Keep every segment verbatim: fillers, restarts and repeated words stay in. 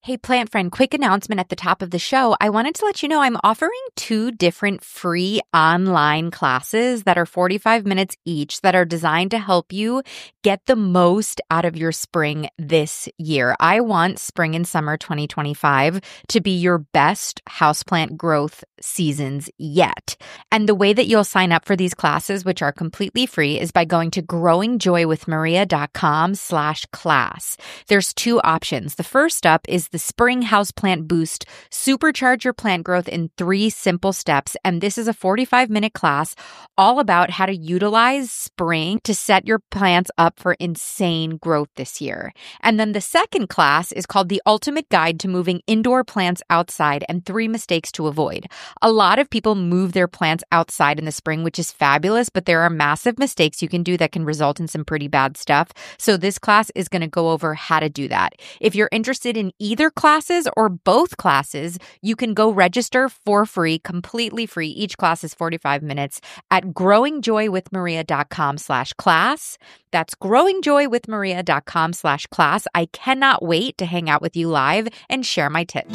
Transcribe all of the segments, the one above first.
Hey, plant friend, quick announcement at the top of the show. I wanted to let you know I'm offering two different free online classes that are forty-five minutes each that are designed to help you get the most out of your spring this year. I want spring and summer twenty twenty-five to be your best houseplant growth seasons yet. And the way that you'll sign up for these classes, which are completely free, is by going to growingjoywithmaria.com slash class. There's two options. The first up is the Spring Houseplant Boost. Supercharge your plant growth in three simple steps. And this is a forty-five minute class all about how to utilize spring to set your plants up for insane growth this year. And then the second class is called The Ultimate Guide to Moving Indoor Plants Outside and Three Mistakes to Avoid. A lot of people move their plants outside in the spring, which is fabulous, but there are massive mistakes you can do that can result in some pretty bad stuff. So this class is going to go over how to do that. If you're interested in either classes or both classes, you can go register for free, completely free. Each class is forty-five minutes at growingjoywithmaria.com slash class. That's growingjoywithmaria.com slash class. I cannot wait to hang out with you live and share my tips.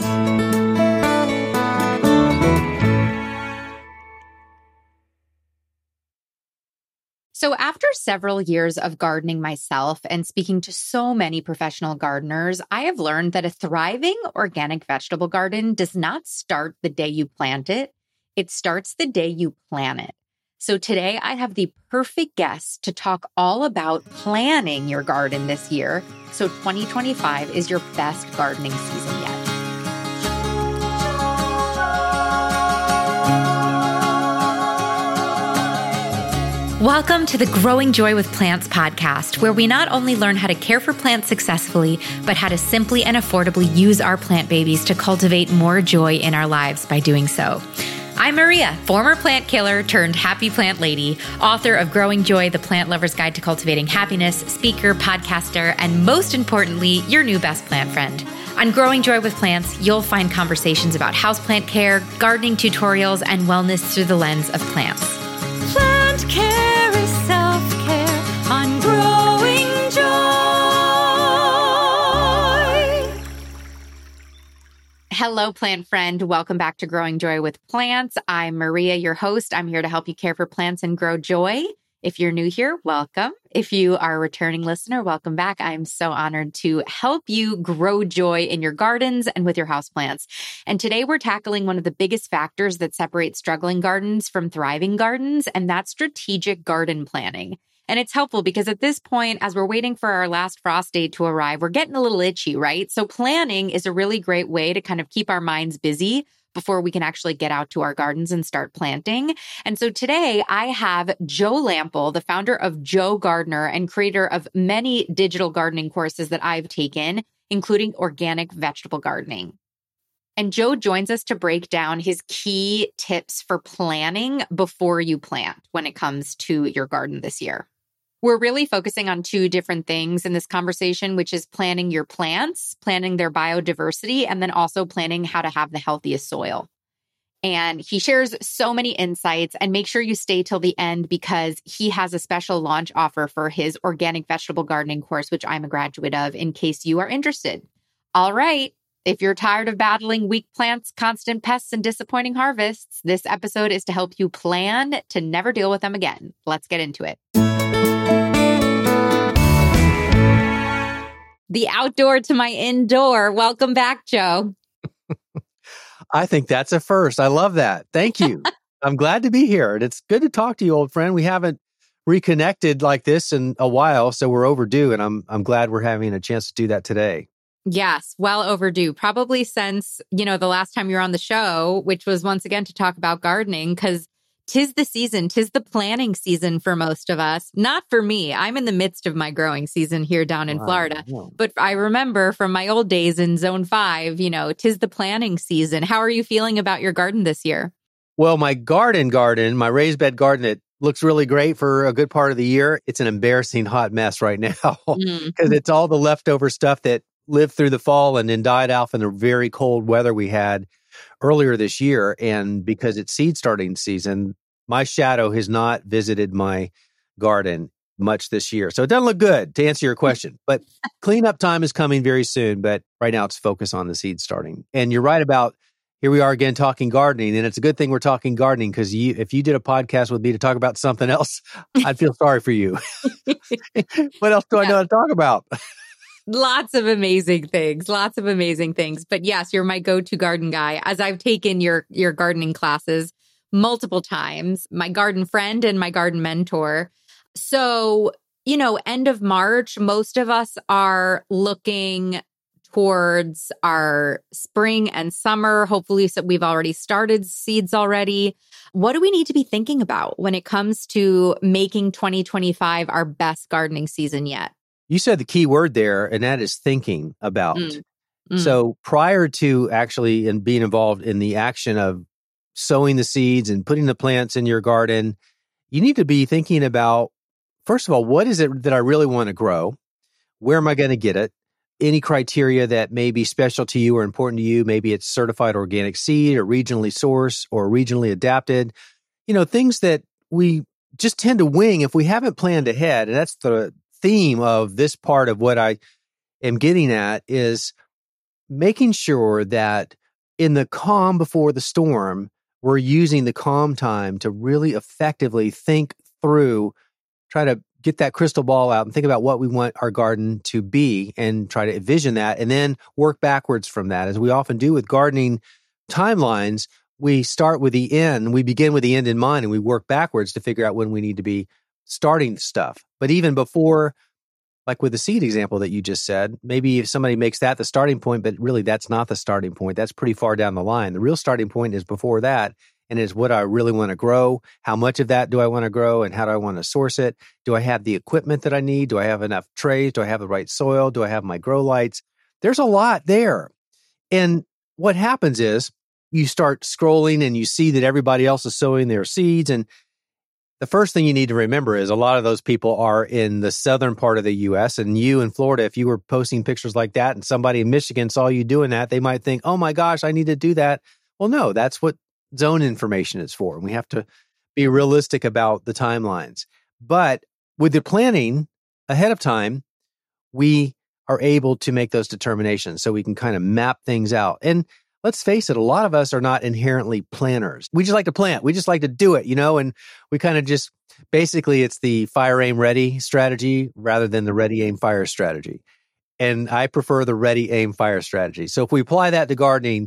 So after several years of gardening myself and speaking to so many professional gardeners, I have learned that a thriving organic vegetable garden does not start the day you plant it. It starts the day you plant it. So today I have the perfect guest to talk all about planning your garden this year, so twenty twenty-five is your best gardening season yet. Welcome to the Growing Joy with Plants podcast, where we not only learn how to care for plants successfully, but how to simply and affordably use our plant babies to cultivate more joy in our lives by doing so. I'm Maria, former plant killer turned happy plant lady, author of Growing Joy, the Plant Lover's Guide to Cultivating Happiness, speaker, podcaster, and most importantly, your new best plant friend. On Growing Joy with Plants, you'll find conversations about houseplant care, gardening tutorials, and wellness through the lens of plants. Plant care is self-care on Growing Joy. Hello, plant friend. Welcome back to Growing Joy with Plants. I'm Maria, your host. I'm here to help you care for plants and grow joy. If you're new here, welcome. If you are a returning listener, welcome back. I'm so honored to help you grow joy in your gardens and with your houseplants. And today we're tackling one of the biggest factors that separate struggling gardens from thriving gardens, and that's strategic garden planning. And it's helpful because at this point, as we're waiting for our last frost date to arrive, we're getting a little itchy, right? So planning is a really great way to kind of keep our minds busy before we can actually get out to our gardens and start planting. And so today I have Joe Lample, the founder of Joe Gardener and creator of many digital gardening courses that I've taken, including organic vegetable gardening. And Joe joins us to break down his key tips for planning before you plant when it comes to your garden this year. We're really focusing on two different things in this conversation, which is planning your plants, planning their biodiversity, and then also planning how to have the healthiest soil. And he shares so many insights, and make sure you stay till the end because he has a special launch offer for his organic vegetable gardening course, which I'm a graduate of, in case you are interested. All right. If you're tired of battling weak plants, constant pests, and disappointing harvests, this episode is to help you plan to never deal with them again. Let's get into it. The outdoor to my indoor. Welcome back, Joe. I think that's a first. I love that. Thank you. I'm glad to be here. And it's good to talk to you, old friend. We haven't reconnected like this in a while, so we're overdue. And I'm I'm glad we're having a chance to do that today. Yes, well overdue. Probably since, you know, the last time you were on the show, which was once again to talk about gardening, because tis the season, tis the planning season for most of us. Not for me. I'm in the midst of my growing season here down in wow. Florida. Yeah. But I remember from my old days in zone five, you know, tis the planning season. How are you feeling about your garden this year? Well, my garden garden, my raised bed garden, it looks really great for a good part of the year. It's an embarrassing hot mess right now because mm. it's all the leftover stuff that lived through the fall and then died off in the very cold weather we had earlier this year. And because it's seed starting season, my shadow has not visited my garden much this year. So it doesn't look good, to answer your question. But cleanup time is coming very soon. But right now it's focus on the seed starting. And you're right about, here we are again talking gardening. And it's a good thing we're talking gardening, because you, if you did a podcast with me to talk about something else, I'd feel sorry for you. What else do yeah. I know to talk about? Lots of amazing things, lots of amazing things. But yes, you're my go-to garden guy, as I've taken your your gardening classes multiple times, my garden friend and my garden mentor. So, you know, end of March, most of us are looking towards our spring and summer. Hopefully, so we've already started seeds already. What do we need to be thinking about when it comes to making twenty twenty-five our best gardening season yet? You said the key word there, and that is thinking about. Mm. Mm. So prior to actually in being involved in the action of sowing the seeds and putting the plants in your garden, you need to be thinking about, first of all, what is it that I really want to grow? Where am I going to get it? Any criteria that may be special to you or important to you? Maybe it's certified organic seed or regionally sourced or regionally adapted. You know, things that we just tend to wing if we haven't planned ahead. And that's the theme of this part of what I am getting at, is making sure that in the calm before the storm, we're using the calm time to really effectively think through, try to get that crystal ball out and think about what we want our garden to be and try to envision that, and then work backwards from that. As we often do with gardening timelines, we start with the end, we begin with the end in mind, and we work backwards to figure out when we need to be starting stuff. But even before, like with the seed example that you just said, maybe if somebody makes that the starting point, but really that's not the starting point. That's pretty far down the line. The real starting point is before that, and is what I really want to grow. How much of that do I want to grow, and how do I want to source it? Do I have the equipment that I need? Do I have enough trays? Do I have the right soil? Do I have my grow lights? There's a lot there. And what happens is you start scrolling and you see that everybody else is sowing their seeds, and the first thing you need to remember is a lot of those people are in the southern part of the U S, and you in Florida, if you were posting pictures like that and somebody in Michigan saw you doing that, they might think, oh my gosh, I need to do that. Well, no, that's what zone information is for. And we have to be realistic about the timelines. But with the planning ahead of time, we are able to make those determinations so we can kind of map things out. And let's face it, a lot of us are not inherently planners. We just like to plant. We just like to do it, you know, and we kind of just, basically it's the fire, aim, ready strategy rather than the ready, aim, fire strategy. And I prefer the ready, aim, fire strategy. So if we apply that to gardening,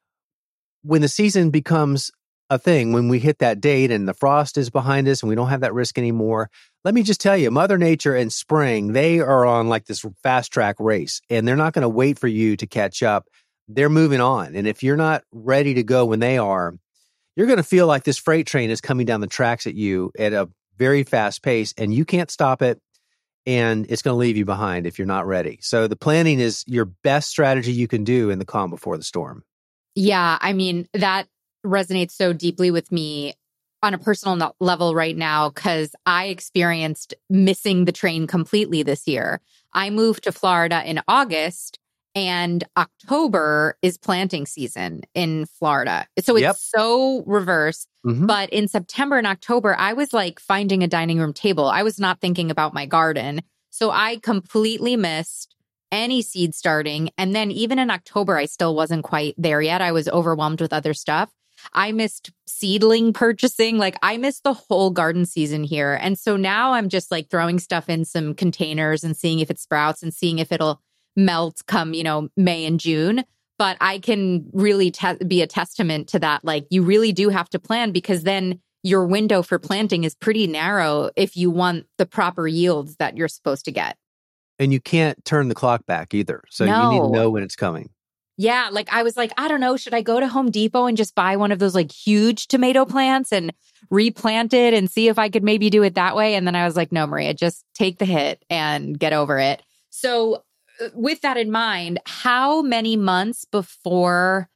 when the season becomes a thing, when we hit that date and the frost is behind us and we don't have that risk anymore, let me just tell you, Mother Nature and spring, they are on like this fast track race, and they're not going to wait for you to catch up. They're moving on. And if you're not ready to go when they are, you're going to feel like this freight train is coming down the tracks at you at a very fast pace, and you can't stop it. And it's going to leave you behind if you're not ready. So the planning is your best strategy you can do in the calm before the storm. Yeah. I mean, that resonates so deeply with me on a personal no- level right now, because I experienced missing the train completely this year. I moved to Florida in August, and October is planting season in Florida. So it's yep. so reverse. Mm-hmm. But in September and October, I was like finding a dining room table. I was not thinking about my garden. So I completely missed any seed starting. And then even in October, I still wasn't quite there yet. I was overwhelmed with other stuff. I missed seedling purchasing. Like I missed the whole garden season here. And so now I'm just like throwing stuff in some containers and seeing if it sprouts and seeing if it'll melt come, you know, May and June. But I can really te- be a testament to that. Like you really do have to plan, because then your window for planting is pretty narrow if you want the proper yields that you're supposed to get. And you can't turn the clock back either. So no. you need to know when it's coming. Yeah. Like I was like, I don't know, should I go to Home Depot and just buy one of those like huge tomato plants and replant it and see if I could maybe do it that way? And then I was like, no, Maria, just take the hit and get over it. So with that in mind, how many months before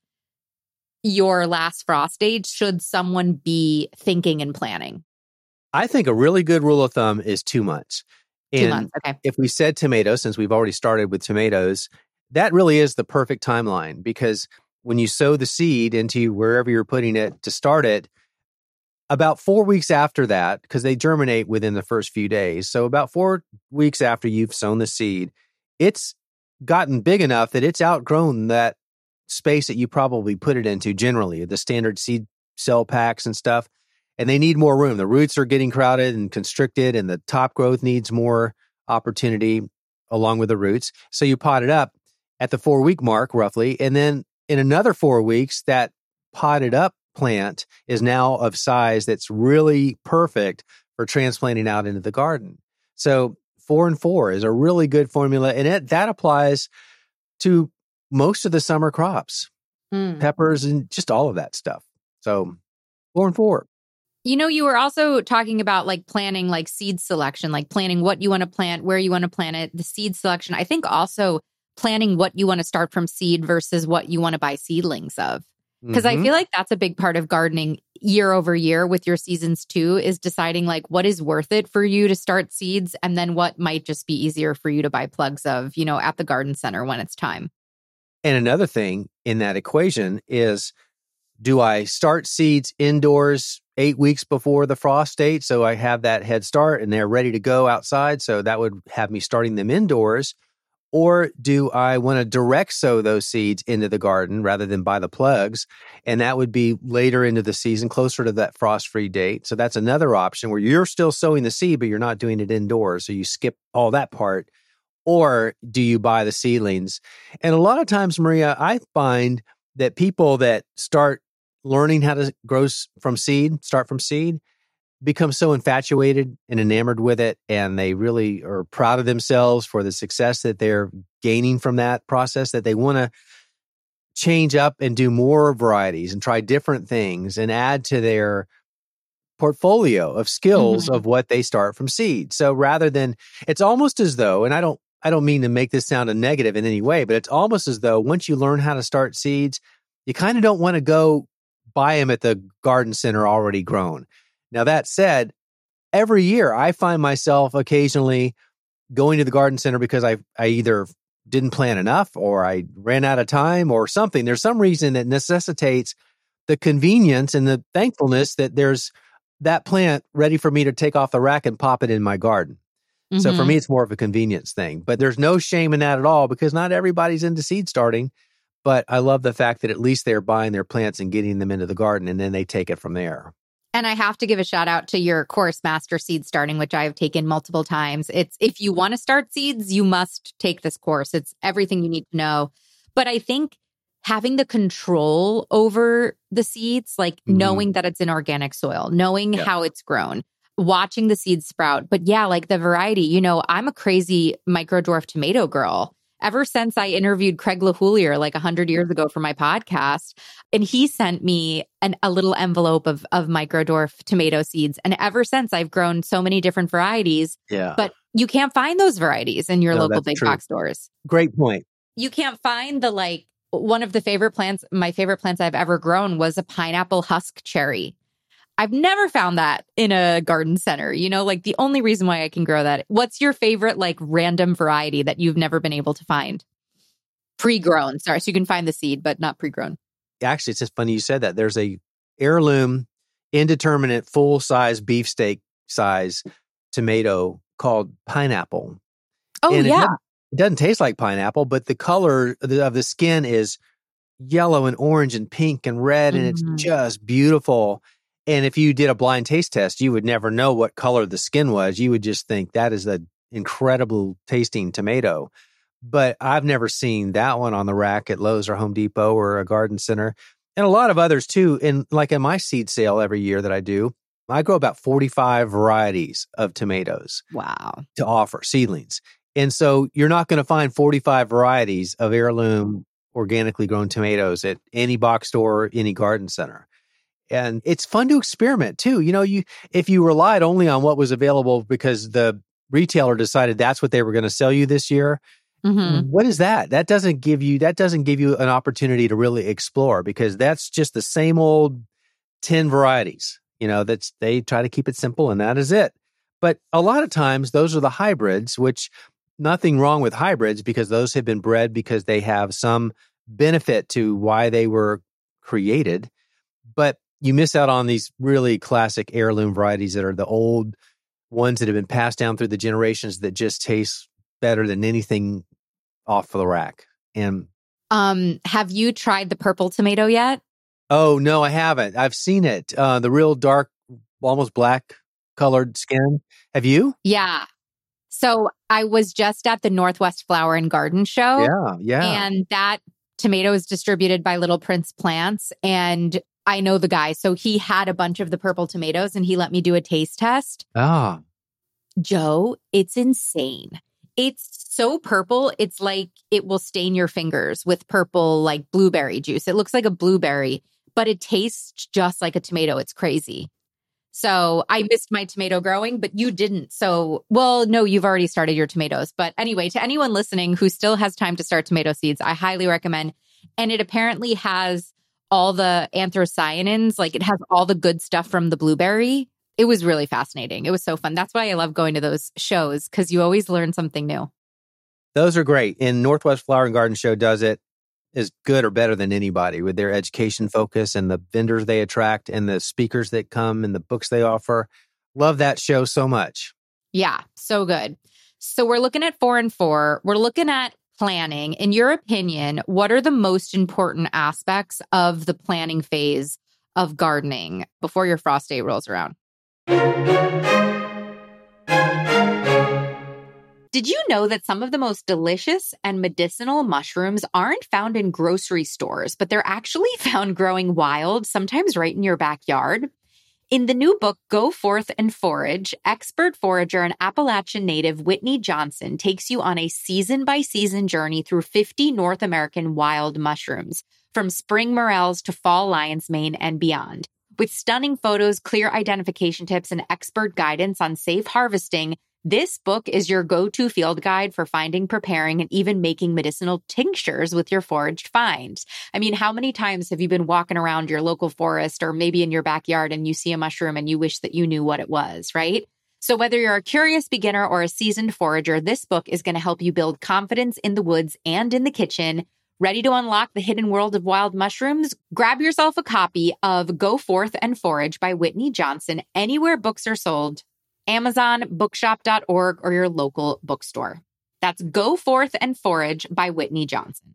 your last frost date should someone be thinking and planning? I think a really good rule of thumb is two months. And two months, okay. If we said tomatoes, since we've already started with tomatoes, that really is the perfect timeline, because when you sow the seed into wherever you're putting it to start it, about four weeks after that, because they germinate within the first few days. So about four weeks after you've sown the seed, it's gotten big enough that it's outgrown that space that you probably put it into generally, the standard seed cell packs and stuff. And they need more room. The roots are getting crowded and constricted, and the top growth needs more opportunity along with the roots. So you pot it up at the four week mark roughly. And then in another four weeks, that potted up plant is now of size that's really perfect for transplanting out into the garden. So four and four is a really good formula. And it, that applies to most of the summer crops, mm. peppers and just all of that stuff. So four and four. You know, you were also talking about like planning, like seed selection, like planning what you want to plant, where you want to plant it, the seed selection. I think also planning what you want to start from seed versus what you want to buy seedlings of. Because mm-hmm. I feel like that's a big part of gardening year over year with your seasons too, is deciding like what is worth it for you to start seeds and then what might just be easier for you to buy plugs of, you know, at the garden center when it's time. And another thing in that equation is, do I start seeds indoors eight weeks before the frost date so I have that head start and they're ready to go outside? So that would have me starting them indoors. Or do I want to direct sow those seeds into the garden rather than buy the plugs? And that would be later into the season, closer to that frost-free date. So that's another option where you're still sowing the seed, but you're not doing it indoors. So you skip all that part. Or do you buy the seedlings? And a lot of times, Maria, I find that people that start learning how to grow from seed, start from seed, become so infatuated and enamored with it, and they really are proud of themselves for the success that they're gaining from that process, that they want to change up and do more varieties and try different things and add to their portfolio of skills mm-hmm. of what they start from seed. So rather than, it's almost as though, and I don't, I don't mean to make this sound a negative in any way, but it's almost as though once you learn how to start seeds, you kind of don't want to go buy them at the garden center already grown. Now, that said, every year I find myself occasionally going to the garden center because I I either didn't plant enough or I ran out of time or something. There's some reason that necessitates the convenience and the thankfulness that there's that plant ready for me to take off the rack and pop it in my garden. Mm-hmm. So for me, it's more of a convenience thing. But there's no shame in that at all because not everybody's into seed starting. But I love the fact that at least they're buying their plants and getting them into the garden, and then they take it from there. And I have to give a shout out to your course, Master Seed Starting, which I have taken multiple times. It's if you want to start seeds, you must take this course. It's everything you need to know. But I think having the control over the seeds, like mm-hmm. knowing that it's in organic soil, knowing yeah. how it's grown, watching the seeds sprout. But yeah, like the variety, you know, I'm a crazy micro dwarf tomato girl. Ever since I interviewed Craig LaHoulier like one hundred years ago for my podcast, and he sent me an, a little envelope of, of micro dwarf tomato seeds. And ever since, I've grown so many different varieties. Yeah. But you can't find those varieties in your no, local big true. box stores. Great point. You can't find the like, one of the favorite plants, my favorite plants I've ever grown was a pineapple husk cherry. I've never found that in a garden center, you know, like the only reason why I can grow that. What's your favorite, like random variety that you've never been able to find? Pre-grown. Sorry. So you can find the seed, but not pre-grown. Actually, it's just funny you said that. There's a heirloom, indeterminate, full-size beefsteak size tomato called pineapple. Oh, and yeah. It doesn't, it doesn't taste like pineapple, but the color of the, of the skin is yellow and orange and pink and red, and mm-hmm. it's just beautiful. And if you did a blind taste test, you would never know what color the skin was. You would just think that is an incredible tasting tomato. But I've never seen that one on the rack at Lowe's or Home Depot or a garden center. And a lot of others too. And like in my seed sale every year that I do, I grow about forty-five varieties of tomatoes. Wow. To offer seedlings. And so you're not going to find forty-five varieties of heirloom organically grown tomatoes at any box store or any garden center. And it's fun to experiment too. You know, you if you relied only on what was available because the retailer decided that's what they were going to sell you this year, mm-hmm. what is that? That doesn't give you that doesn't give you an opportunity to really explore because that's just the same old ten varieties. You know, that's they try to keep it simple and that is it. But a lot of times those are the hybrids, which nothing wrong with hybrids because those have been bred because they have some benefit to why they were created. But you miss out on these really classic heirloom varieties that are the old ones that have been passed down through the generations that just taste better than anything off the rack. And um, have you tried the purple tomato yet? Oh, no, I haven't. I've seen it. Uh, the real dark, almost black colored skin. Have you? Yeah. So I was just at the Northwest Flower and Garden Show. Yeah, yeah. And that tomato is distributed by Little Prince Plants. And I know the guy. So he had a bunch of the purple tomatoes and he let me do a taste test. Ah. Joe, it's insane. It's so purple. It's like it will stain your fingers with purple, like blueberry juice. It looks like a blueberry, but it tastes just like a tomato. It's crazy. So I missed my tomato growing, but you didn't. So, well, no, you've already started your tomatoes. But anyway, to anyone listening who still has time to start tomato seeds, I highly recommend. And it apparently has all the anthocyanins, like it has all the good stuff from the blueberry. It was really fascinating. It was so fun. That's why I love going to those shows, because you always learn something new. Those are great. And Northwest Flower and Garden Show does it as good or better than anybody with their education focus and the vendors they attract and the speakers that come and the books they offer. Love that show so much. Yeah, so good. So we're looking at four and four. We're looking at planning. In your opinion, what are the most important aspects of the planning phase of gardening before your frost date rolls around? Did you know that some of the most delicious and medicinal mushrooms aren't found in grocery stores, but they're actually found growing wild, sometimes right in your backyard? In the new book, Go Forth and Forage, expert forager and Appalachian native Whitney Johnson takes you on a season-by-season journey through fifty North American wild mushrooms, from spring morels to fall lion's mane and beyond. With stunning photos, clear identification tips, and expert guidance on safe harvesting, this book is your go-to field guide for finding, preparing, and even making medicinal tinctures with your foraged finds. I mean, how many times have you been walking around your local forest or maybe in your backyard and you see a mushroom and you wish that you knew what it was, right? So whether you're a curious beginner or a seasoned forager, this book is going to help you build confidence in the woods and in the kitchen. Ready to unlock the hidden world of wild mushrooms? Grab yourself a copy of Go Forth and Forage by Whitney Johnson anywhere books are sold. Amazon, bookshop dot org, or your local bookstore. That's Go Forth and Forage by Whitney Johnson.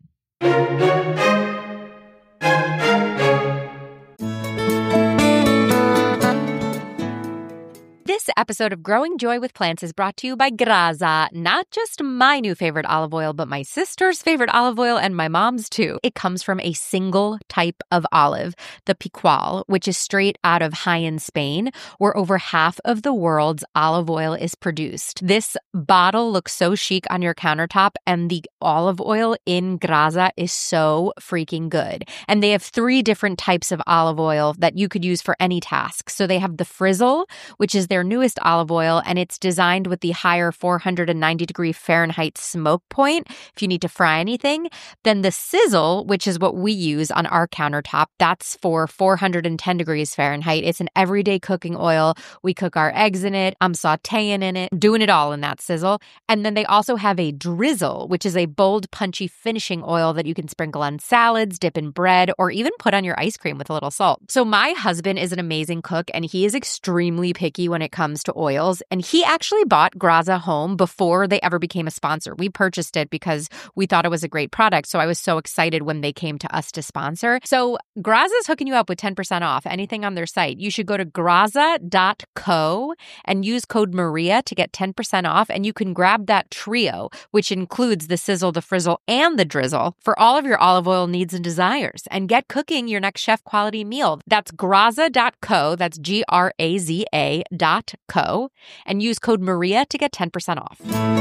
This episode of Growing Joy with Plants is brought to you by Graza. Not just my new favorite olive oil, but my sister's favorite olive oil and my mom's too. It comes from a single type of olive, the Picual, which is straight out of Jaén, Spain, where over half of the world's olive oil is produced. This bottle looks so chic on your countertop, and the olive oil in Graza is so freaking good. And they have three different types of olive oil that you could use for any task. So they have the Frizzle, which is their newest olive oil, and it's designed with the higher four hundred ninety degree Fahrenheit smoke point if you need to fry anything. Then the Sizzle, which is what we use on our countertop, that's for four hundred ten degrees Fahrenheit. It's an everyday cooking oil. We cook our eggs in it. I'm sauteing in it, doing it all in that Sizzle. And then they also have a Drizzle, which is a bold, punchy finishing oil that you can sprinkle on salads, dip in bread, or even put on your ice cream with a little salt. So my husband is an amazing cook, and he is extremely picky when it comes to oils. And he actually bought Graza home before they ever became a sponsor. We purchased it because we thought it was a great product. So I was so excited when they came to us to sponsor. So Graza is hooking you up with ten percent off anything on their site. You should go to graza dot co and use code Maria to get ten percent off. And you can grab that trio, which includes the Sizzle, the Frizzle, and the Drizzle for all of your olive oil needs and desires. And get cooking your next chef quality meal. That's graza dot co. That's G R A Z A dot co, and use code Maria to get ten percent off.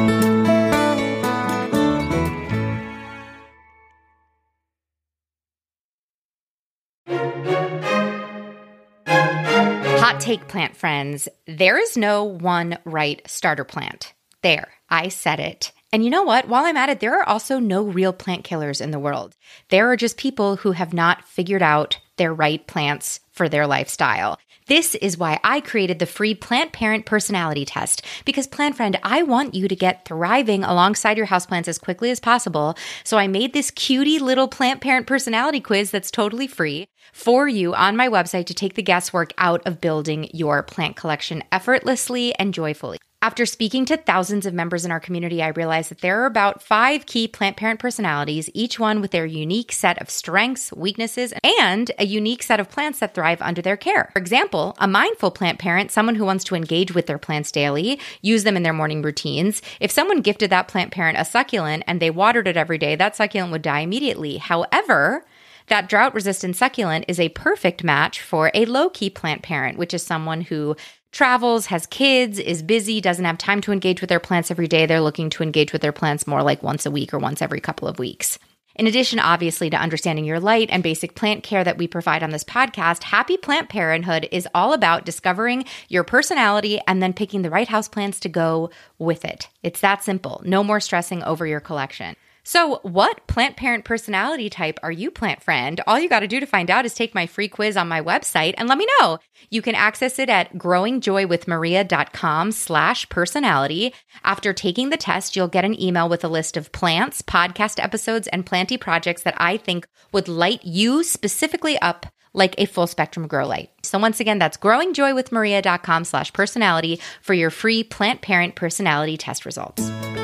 Hot take, plant friends. There is no one right starter plant. There, I said it. And you know what? While I'm at it, there are also no real plant killers in the world. There are just people who have not figured out their right plants for their lifestyle. This is why I created the free Plant Parent Personality Test, because Plant Friend, I want you to get thriving alongside your houseplants as quickly as possible. So I made this cutie little Plant Parent Personality Quiz that's totally free for you on my website to take the guesswork out of building your plant collection effortlessly and joyfully. After speaking to thousands of members in our community, I realized that there are about five key plant parent personalities, each one with their unique set of strengths, weaknesses, and a unique set of plants that thrive under their care. For example, a mindful plant parent, someone who wants to engage with their plants daily, use them in their morning routines. If someone gifted that plant parent a succulent and they watered it every day, that succulent would die immediately. However, that drought-resistant succulent is a perfect match for a low-key plant parent, which is someone who travels, has kids, is busy, doesn't have time to engage with their plants every day. They're looking to engage with their plants more like once a week or once every couple of weeks. In addition, obviously, to understanding your light and basic plant care that we provide on this podcast, Happy Plant Parenthood is all about discovering your personality and then picking the right houseplants to go with it. It's that simple. No more stressing over your collection. So what plant parent personality type are you, Plant Friend? All you got to do to find out is take my free quiz on my website and let me know. You can access it at growingjoywithmaria.com slash personality. After taking the test, you'll get an email with a list of plants, podcast episodes, and planty projects that I think would light you specifically up like a full spectrum grow light. So once again, that's growingjoywithmaria.com slash personality for your free plant parent personality test results.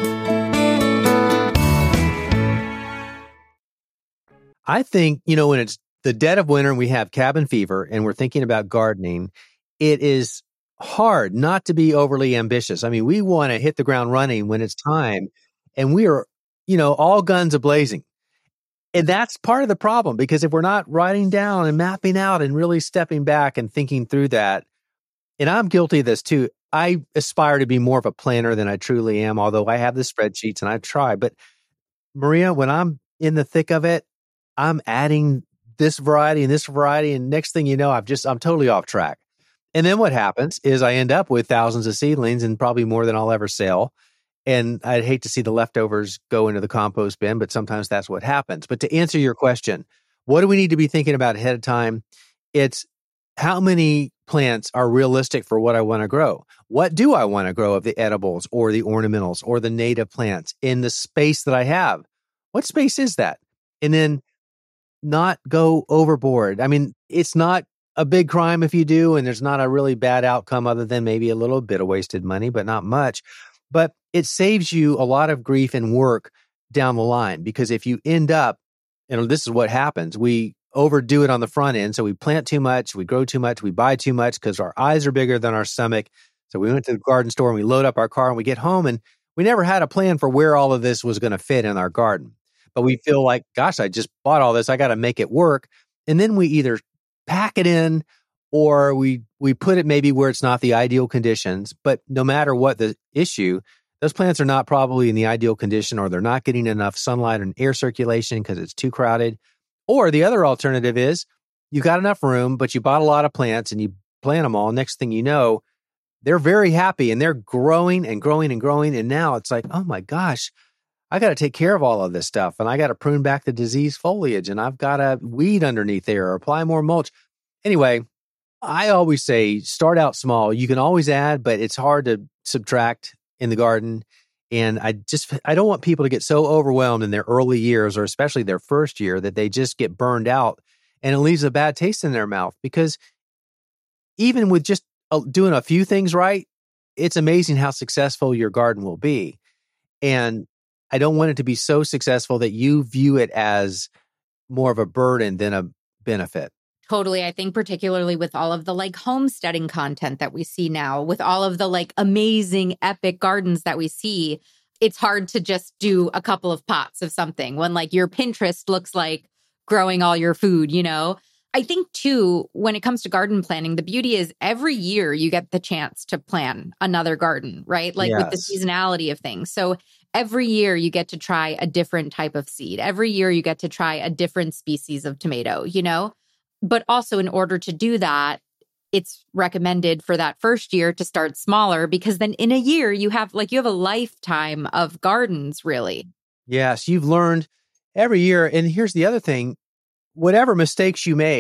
I think, you know, when it's the dead of winter and we have cabin fever and we're thinking about gardening, it is hard not to be overly ambitious. I mean, we want to hit the ground running when it's time, and we are, you know, all guns a-blazing. And that's part of the problem, because if we're not writing down and mapping out and really stepping back and thinking through that, and I'm guilty of this too. I aspire to be more of a planner than I truly am, although I have the spreadsheets and I try. But Maria, when I'm in the thick of it, I'm adding this variety and this variety, and next thing you know, I've just I'm totally off track. And then what happens is I end up with thousands of seedlings and probably more than I'll ever sell. And I'd hate to see the leftovers go into the compost bin, but sometimes that's what happens. But to answer your question, what do we need to be thinking about ahead of time? It's how many plants are realistic for what I want to grow? What do I want to grow of the edibles or the ornamentals or the native plants in the space that I have? What space is that? And then not go overboard. I mean, it's not a big crime if you do, and there's not a really bad outcome other than maybe a little bit of wasted money, but not much. But it saves you a lot of grief and work down the line, because if you end up, and this is what happens, we overdo it on the front end. So we plant too much, we grow too much, we buy too much because our eyes are bigger than our stomach. So we went to the garden store and we load up our car and we get home and we never had a plan for where all of this was going to fit in our garden. But we feel like, gosh, I just bought all this. I got to make it work. And then we either pack it in or we we put it maybe where it's not the ideal conditions. But no matter what the issue, those plants are not probably in the ideal condition, or they're not getting enough sunlight and air circulation because it's too crowded. Or the other alternative is you got enough room, but you bought a lot of plants and you plant them all. Next thing you know, they're very happy and they're growing and growing and growing. And now it's like, oh my gosh, I got to take care of all of this stuff, and I got to prune back the diseased foliage, and I've got to weed underneath there or apply more mulch. Anyway, I always say start out small. You can always add, but it's hard to subtract in the garden. And I just, I don't want people to get so overwhelmed in their early years, or especially their first year, that they just get burned out and it leaves a bad taste in their mouth. Because even with just doing a few things right, it's amazing how successful your garden will be. And I don't want it to be so successful that you view it as more of a burden than a benefit. Totally. I think particularly with all of the like homesteading content that we see now, with all of the like amazing epic gardens that we see, it's hard to just do a couple of pots of something when like your Pinterest looks like growing all your food, you know? I think too, when it comes to garden planning, the beauty is every year you get the chance to plan another garden, right? Like yes. with the seasonality of things. So every year you get to try a different type of seed. Every year you get to try a different species of tomato, you know? But also in order to do that, it's recommended for that first year to start smaller, because then in a year you have like you have a lifetime of gardens, really. Yes, you've learned every year. And here's the other thing. Whatever mistakes you made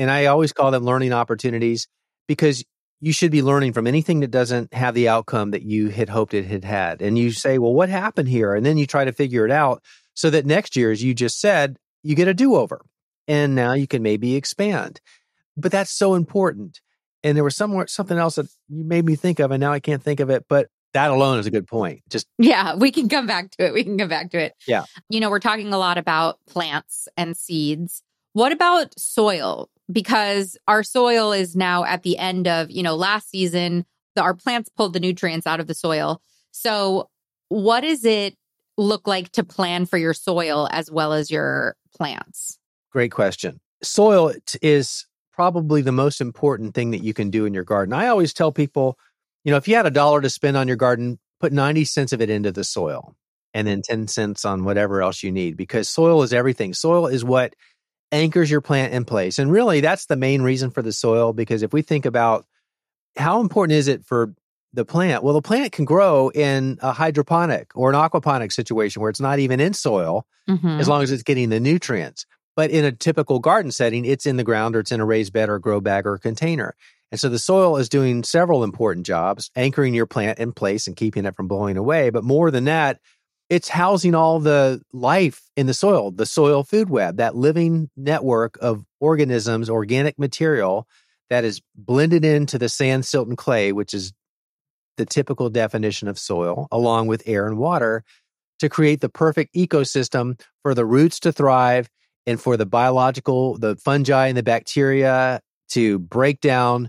And I always call them learning opportunities because you should be learning from anything that doesn't have the outcome that you had hoped it had had. And you say, well, what happened here? And then you try to figure it out so that next year, as you just said, you get a do-over. And now you can maybe expand. But that's so important. And there was somewhere, something else that you made me think of, and now I can't think of it. But that alone is a good point. Just Yeah, we can come back to it. We can come back to it. Yeah. You know, we're talking a lot about plants and seeds. What about soil? Because our soil is now at the end of, you know, last season, the, our plants pulled the nutrients out of the soil. So what does it look like to plan for your soil as well as your plants? Great question. Soil is probably the most important thing that you can do in your garden. I always tell people, you know, if you had a dollar to spend on your garden, put ninety cents of it into the soil and then ten cents on whatever else you need, because soil is everything. Soil is what anchors your plant in place. And really, that's the main reason for the soil, because if we think about how important is it for the plant? Well, the plant can grow in a hydroponic or an aquaponic situation where it's not even in soil, mm-hmm. as long as it's getting the nutrients. But in a typical garden setting, it's in the ground or it's in a raised bed or grow bag or container. And so the soil is doing several important jobs, anchoring your plant in place and keeping it from blowing away. But more than that, it's housing all the life in the soil, the soil food web, that living network of organisms, organic material that is blended into the sand, silt, and clay, which is the typical definition of soil, along with air and water, to create the perfect ecosystem for the roots to thrive and for the biological, the fungi and the bacteria to break down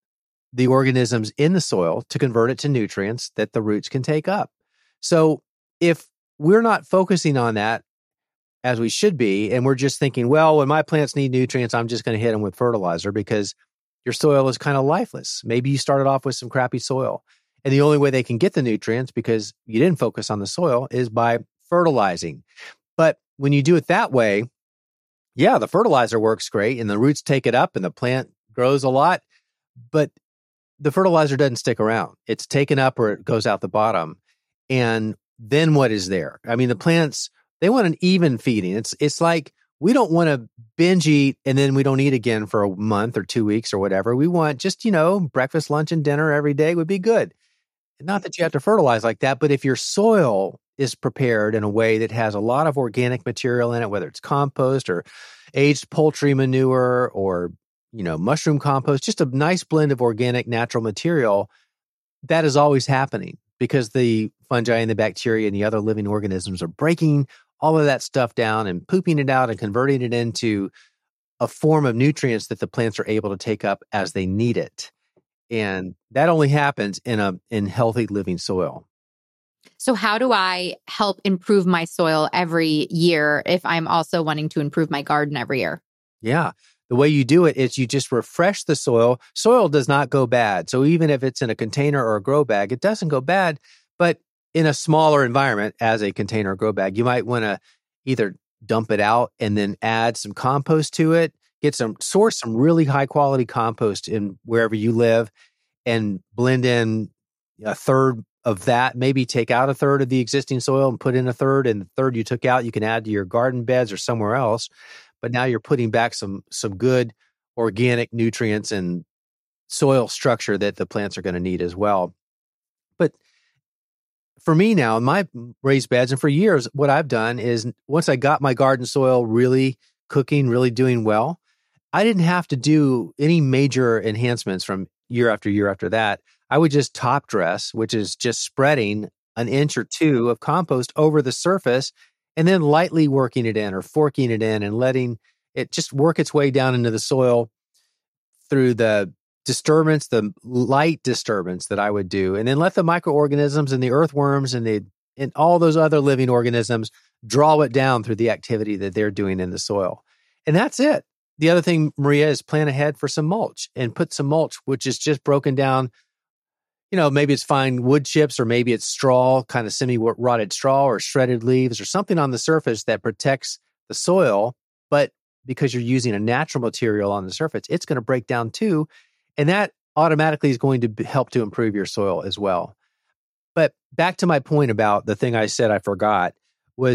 the organisms in the soil to convert it to nutrients that the roots can take up. So if we're not focusing on that as we should be, and we're just thinking, well, when my plants need nutrients, I'm just going to hit them with fertilizer, because your soil is kind of lifeless. Maybe you started off with some crappy soil, and the only way they can get the nutrients, because you didn't focus on the soil, is by fertilizing. But when you do it that way, yeah, the fertilizer works great and the roots take it up and the plant grows a lot, but the fertilizer doesn't stick around. It's taken up or it goes out the bottom. And then what is there? I mean, the plants, they want an even feeding. It's it's like we don't want to binge eat and then we don't eat again for a month or two weeks or whatever. We want just, you know, breakfast, lunch, and dinner every day would be good. Not that you have to fertilize like that, but if your soil is prepared in a way that has a lot of organic material in it, whether it's compost or aged poultry manure or, you know, mushroom compost, just a nice blend of organic natural material, that is always happening because the fungi and the bacteria and the other living organisms are breaking all of that stuff down and pooping it out and converting it into a form of nutrients that the plants are able to take up as they need it. And that only happens in a in healthy living soil. So how do I help improve my soil every year if I'm also wanting to improve my garden every year? Yeah. The way you do it is you just refresh the soil. Soil does not go bad. So even if it's in a container or a grow bag, it doesn't go bad. But in a smaller environment as a container or grow bag, you might want to either dump it out and then add some compost to it. Get some, source some really high quality compost in wherever you live and blend in a third of that. Maybe take out a third of the existing soil and put in a third, and the third you took out, you can add to your garden beds or somewhere else. But now you're putting back some, some good organic nutrients and soil structure that the plants are going to need as well. But for me now, in my raised beds, and for years, what I've done is once I got my garden soil really cooking, really doing well, I didn't have to do any major enhancements from year after year after that. I would just top dress, which is just spreading an inch or two of compost over the surface and then lightly working it in or forking it in and letting it just work its way down into the soil through the disturbance, the light disturbance that I would do, and then let the microorganisms and the earthworms and the and all those other living organisms draw it down through the activity that they're doing in the soil. And that's it. The other thing, Maria, is plan ahead for some mulch and put some mulch, which is just broken down. You know, maybe it's fine wood chips or maybe it's straw, kind of semi-rotted straw or shredded leaves or something on the surface that protects the soil. But because you're using a natural material on the surface, it's going to break down too. And that automatically is going to help to improve your soil as well. But back to my point about the thing I said I forgot was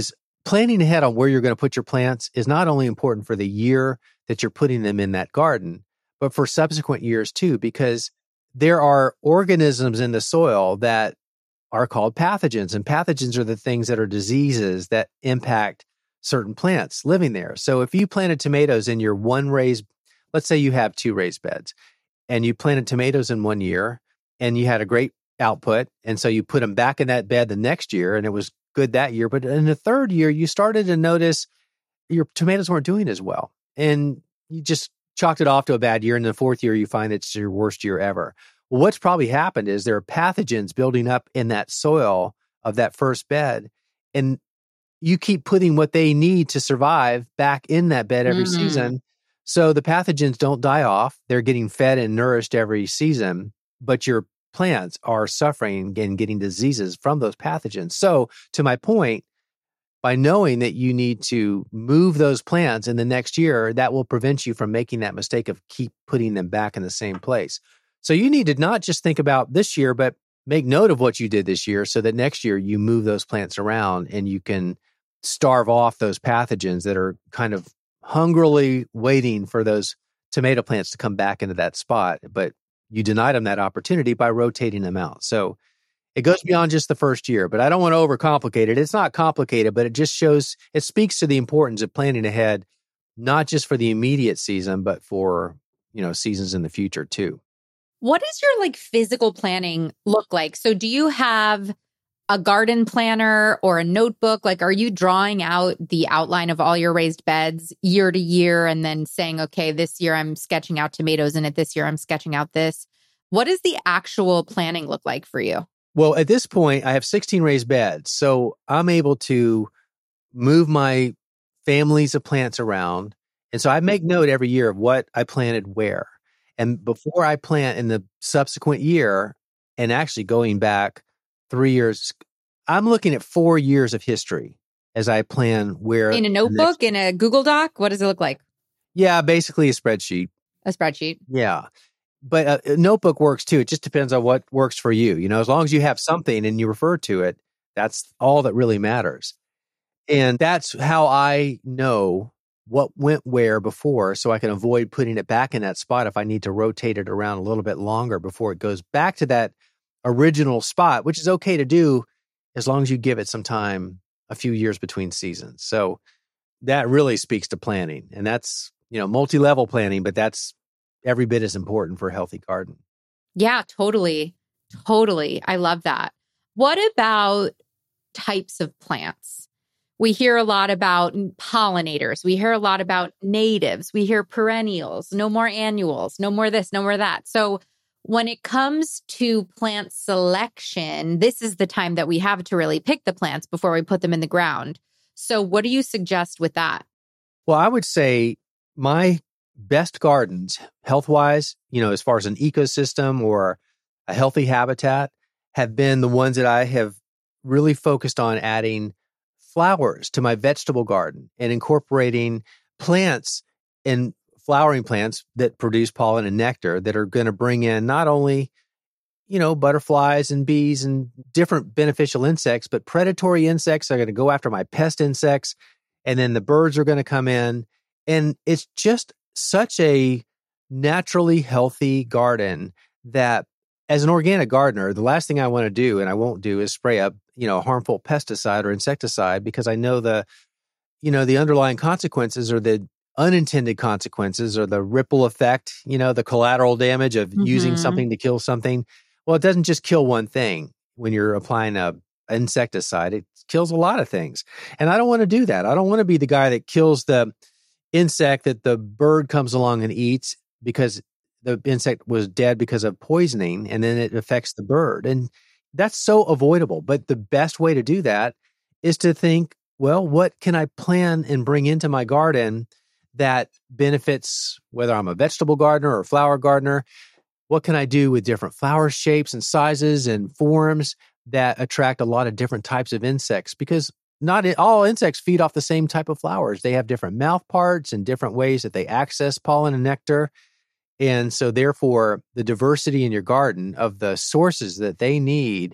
planning ahead on where you're going to put your plants is not only important for the year that you're putting them in that garden, but for subsequent years too, because there are organisms in the soil that are called pathogens, and pathogens are the things that are diseases that impact certain plants living there. So if you planted tomatoes in your one raised, let's say you have two raised beds, and you planted tomatoes in one year and you had a great output, and so you put them back in that bed the next year and it was good that year, but in the third year you started to notice your tomatoes weren't doing as well, and you just chalked it off to a bad year, and the fourth year you find it's your worst year ever. Well, what's probably happened is there are pathogens building up in that soil of that first bed, and you keep putting what they need to survive back in that bed every mm. season. So the pathogens don't die off. They're getting fed and nourished every season, but your plants are suffering and getting diseases from those pathogens. So to my point, by knowing that you need to move those plants in the next year, that will prevent you from making that mistake of keep putting them back in the same place. So you need to not just think about this year, but make note of what you did this year so that next year you move those plants around and you can starve off those pathogens that are kind of hungrily waiting for those tomato plants to come back into that spot. But you denied them that opportunity by rotating them out. So it goes beyond just the first year, but I don't want to overcomplicate it. It's not complicated, but it just shows, it speaks to the importance of planning ahead, not just for the immediate season, but for, you know, seasons in the future too. What does your like physical planning look like? So do you have a garden planner or a notebook? Like, are you drawing out the outline of all your raised beds year to year and then saying, okay, this year I'm sketching out tomatoes in it. This year I'm sketching out this. What does the actual planning look like for you? Well, at this point, I have sixteen raised beds. So I'm able to move my families of plants around. And so I make note every year of what I planted where. And before I plant in the subsequent year, and actually going back three years, I'm looking at four years of history as I plan where. In a notebook, next... in a Google Doc? What does it look like? Yeah, basically a spreadsheet. A spreadsheet. Yeah. But a, a notebook works too. It just depends on what works for you. You know, as long as you have something and you refer to it, that's all that really matters. And that's how I know what went where before, so I can avoid putting it back in that spot if I need to rotate it around a little bit longer before it goes back to that original spot, which is okay to do as long as you give it some time, a few years between seasons. So that really speaks to planning. And that's, you know, multi-level planning, but that's every bit as important for a healthy garden. Yeah, totally. Totally. I love that. What about types of plants? We hear a lot about pollinators. We hear a lot about natives. We hear perennials, no more annuals, no more this, no more that. So when it comes to plant selection, this is the time that we have to really pick the plants before we put them in the ground. So what do you suggest with that? Well, I would say my best gardens, health-wise, you know, as far as an ecosystem or a healthy habitat, have been the ones that I have really focused on adding flowers to my vegetable garden and incorporating plants and flowering plants that produce pollen and nectar that are going to bring in not only, you know, butterflies and bees and different beneficial insects, but predatory insects are going to go after my pest insects. And then the birds are going to come in. And it's just such a naturally healthy garden that as an organic gardener, the last thing I want to do, and I won't do, is spray a, you know, harmful pesticide or insecticide, because I know the, you know, the underlying consequences or the unintended consequences or the ripple effect, you know, the collateral damage of mm-hmm. using something to kill something. Well, it doesn't just kill one thing when you're applying a insecticide. It kills a lot of things. And I don't want to do that. I don't want to be the guy that kills the insect that the bird comes along and eats because the insect was dead because of poisoning, and then it affects the bird. And that's so avoidable. But the best way to do that is to think, well, what can I plan and bring into my garden that benefits, whether I'm a vegetable gardener or a flower gardener? What can I do with different flower shapes and sizes and forms that attract a lot of different types of insects? Because not all insects feed off the same type of flowers. They have different mouth parts and different ways that they access pollen and nectar. And so therefore, the diversity in your garden of the sources that they need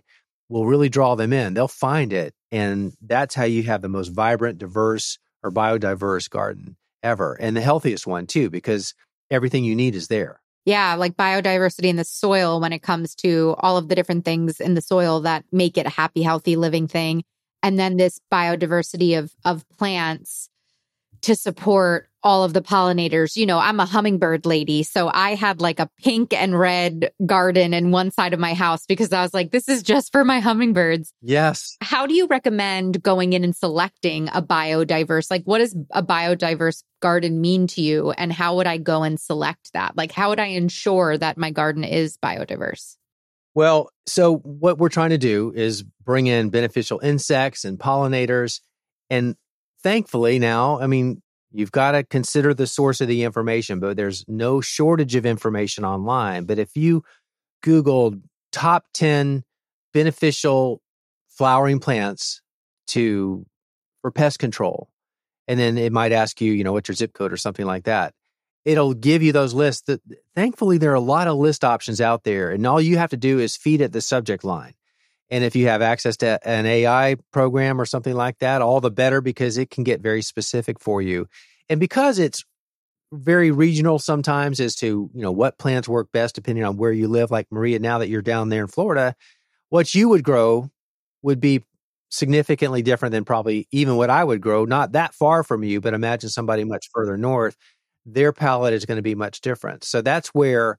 will really draw them in. They'll find it. And that's how you have the most vibrant, diverse, or biodiverse garden ever. And the healthiest one too, because everything you need is there. Yeah, like biodiversity in the soil when it comes to all of the different things in the soil that make it a happy, healthy living thing. And then this biodiversity of of plants to support all of the pollinators. You know, I'm a hummingbird lady, so I had like a pink and red garden in one side of my house because I was like, this is just for my hummingbirds. Yes. How do you recommend going in and selecting a biodiverse? Like, what does a biodiverse garden mean to you? And how would I go and select that? Like, how would I ensure that my garden is biodiverse? Well, so what we're trying to do is bring in beneficial insects and pollinators. And thankfully now, I mean, you've got to consider the source of the information, but there's no shortage of information online. But if you Googled top ten beneficial flowering plants to for pest control, and then it might ask you, you know, what's your zip code or something like that, it'll give you those lists. That thankfully, there are a lot of list options out there, and all you have to do is feed it the subject line. And if you have access to an A I program or something like that, all the better, because it can get very specific for you. And because it's very regional sometimes as to, you know, what plants work best depending on where you live. Like Maria, now that you're down there in Florida, what you would grow would be significantly different than probably even what I would grow, not that far from you, but imagine somebody much further north, their palate is going to be much different. So that's where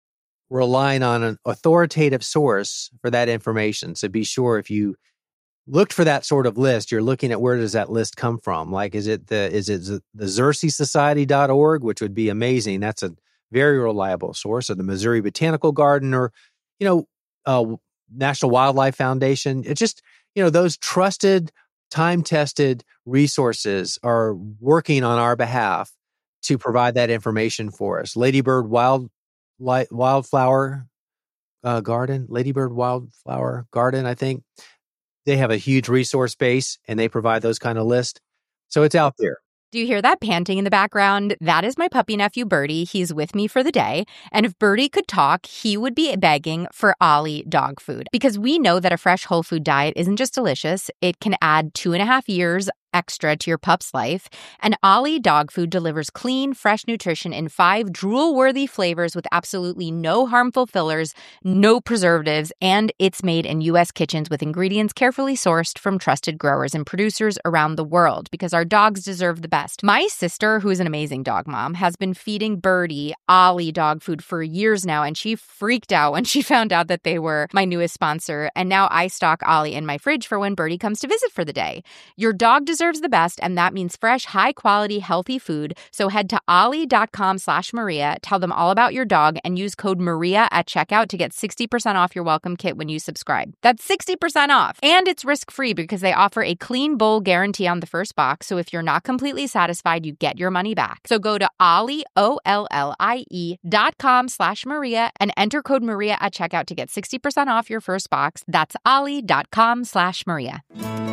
relying on an authoritative source for that information. So be sure if you looked for that sort of list, you're looking at where does that list come from? Like, is it the is it the Xerces Society dot org, which would be amazing. That's a very reliable source, or the Missouri Botanical Garden, or, you know, uh, National Wildlife Foundation. It's just, you know, those trusted, time-tested resources are working on our behalf to provide that information for us. Ladybird Wild Light, Wildflower uh, Garden, Ladybird Wildflower Garden, I think. They have a huge resource base and they provide those kind of lists. So it's out there. Do you hear that panting in the background? That is my puppy nephew, Birdie. He's with me for the day. And if Birdie could talk, he would be begging for Ollie dog food. Because we know that a fresh whole food diet isn't just delicious, it can add two and a half years extra to your pup's life. And Ollie dog food delivers clean, fresh nutrition in five drool-worthy flavors with absolutely no harmful fillers, no preservatives, and it's made in U S kitchens with ingredients carefully sourced from trusted growers and producers around the world, because our dogs deserve the best. My sister, who is an amazing dog mom, has been feeding Birdie Ollie dog food for years now, and she freaked out when she found out that they were my newest sponsor. And now I stock Ollie in my fridge for when Birdie comes to visit for the day. Your dog deserves the best, and that means fresh, high-quality, healthy food. So head to ollie.com slash Maria, tell them all about your dog, and use code Maria at checkout to get sixty percent off your welcome kit when you subscribe. That's sixty percent off. And it's risk-free because they offer a clean bowl guarantee on the first box. So if you're not completely satisfied, you get your money back. So go to Ollie, O L L I E dot com slash Maria and enter code Maria at checkout to get sixty percent off your first box. That's ollie.com slash Maria.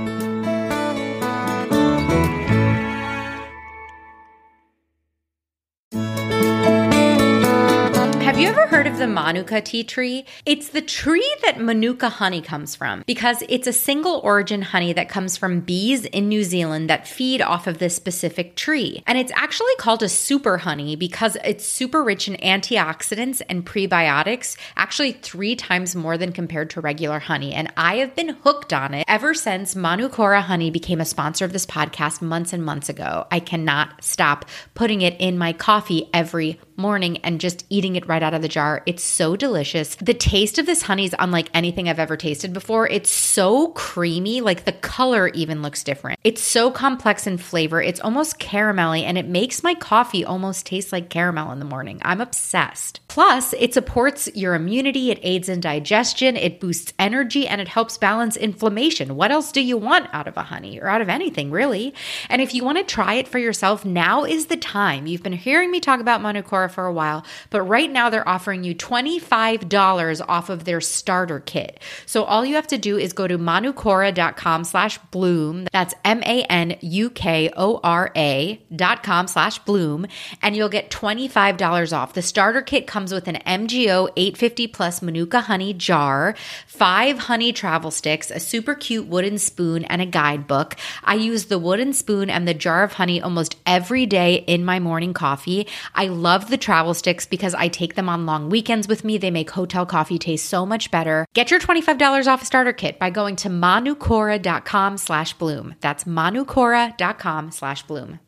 Have you ever heard of the Manuka tea tree? It's the tree that Manuka honey comes from, because it's a single origin honey that comes from bees in New Zealand that feed off of this specific tree. And it's actually called a super honey because it's super rich in antioxidants and prebiotics, actually three times more than compared to regular honey. And I have been hooked on it ever since Manukora Honey became a sponsor of this podcast months and months ago. I cannot stop putting it in my coffee every morning and just eating it right out of the jar. It's so delicious. The taste of this honey is unlike anything I've ever tasted before. It's so creamy, like the color even looks different. It's so complex in flavor. It's almost caramelly, and it makes my coffee almost taste like caramel in the morning. I'm obsessed. Plus, it supports your immunity, it aids in digestion, it boosts energy, and it helps balance inflammation. What else do you want out of a honey, or out of anything, really? And if you want to try it for yourself, now is the time. You've been hearing me talk about Manukora for a while, but right now they're offering you twenty-five dollars off of their starter kit. So all you have to do is go to manukora.com slash bloom. That's M-A-N-U-K-O-R-A dot com slash bloom. And you'll get twenty-five dollars off. The starter kit comes with an M G O eight fifty plus Manuka honey jar, five honey travel sticks, a super cute wooden spoon, and a guidebook. I use the wooden spoon and the jar of honey almost every day in my morning coffee. I love the travel sticks because I take them on long weekends with me. They make hotel coffee taste so much better. Get your twenty-five dollars off a starter kit by going to manukora.com slash bloom. That's manukora.com slash bloom.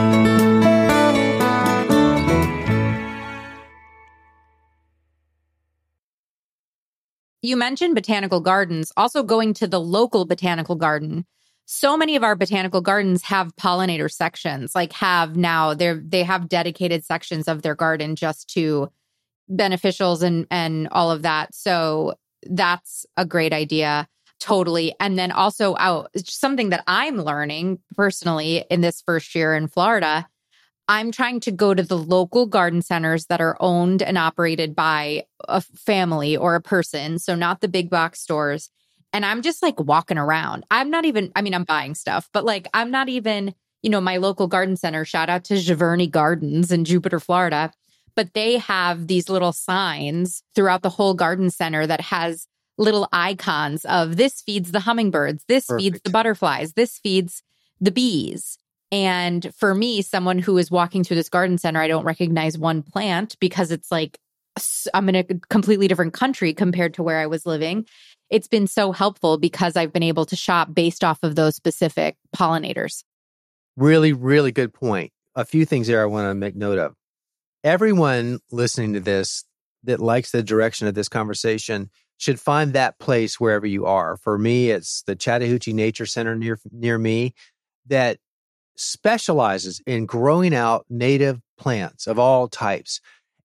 You mentioned botanical gardens, also going to the local botanical garden. So many of our botanical gardens have pollinator sections, like have now they're they have dedicated sections of their garden just to beneficials and and all of that. So that's a great idea. Totally. And then also out something that I'm learning personally in this first year in Florida, I'm trying to go to the local garden centers that are owned and operated by a family or a person. So not the big box stores. And I'm just like walking around. I'm not even, I mean, I'm buying stuff, but like, I'm not even, you know, my local garden center, shout out to Giverny Gardens in Jupiter, Florida. But they have these little signs throughout the whole garden center that has little icons of this feeds the hummingbirds, this Perfect. feeds the butterflies, this feeds the bees. And for me, someone who is walking through this garden center, I don't recognize one plant because it's like, I'm in a completely different country compared to where I was living. It's been so helpful because I've been able to shop based off of those specific pollinators. Really, really good point. A few things there I want to make note of. Everyone listening to this that likes the direction of this conversation should find that place wherever you are. For me, it's the Chattahoochee Nature Center near near me that specializes in growing out native plants of all types.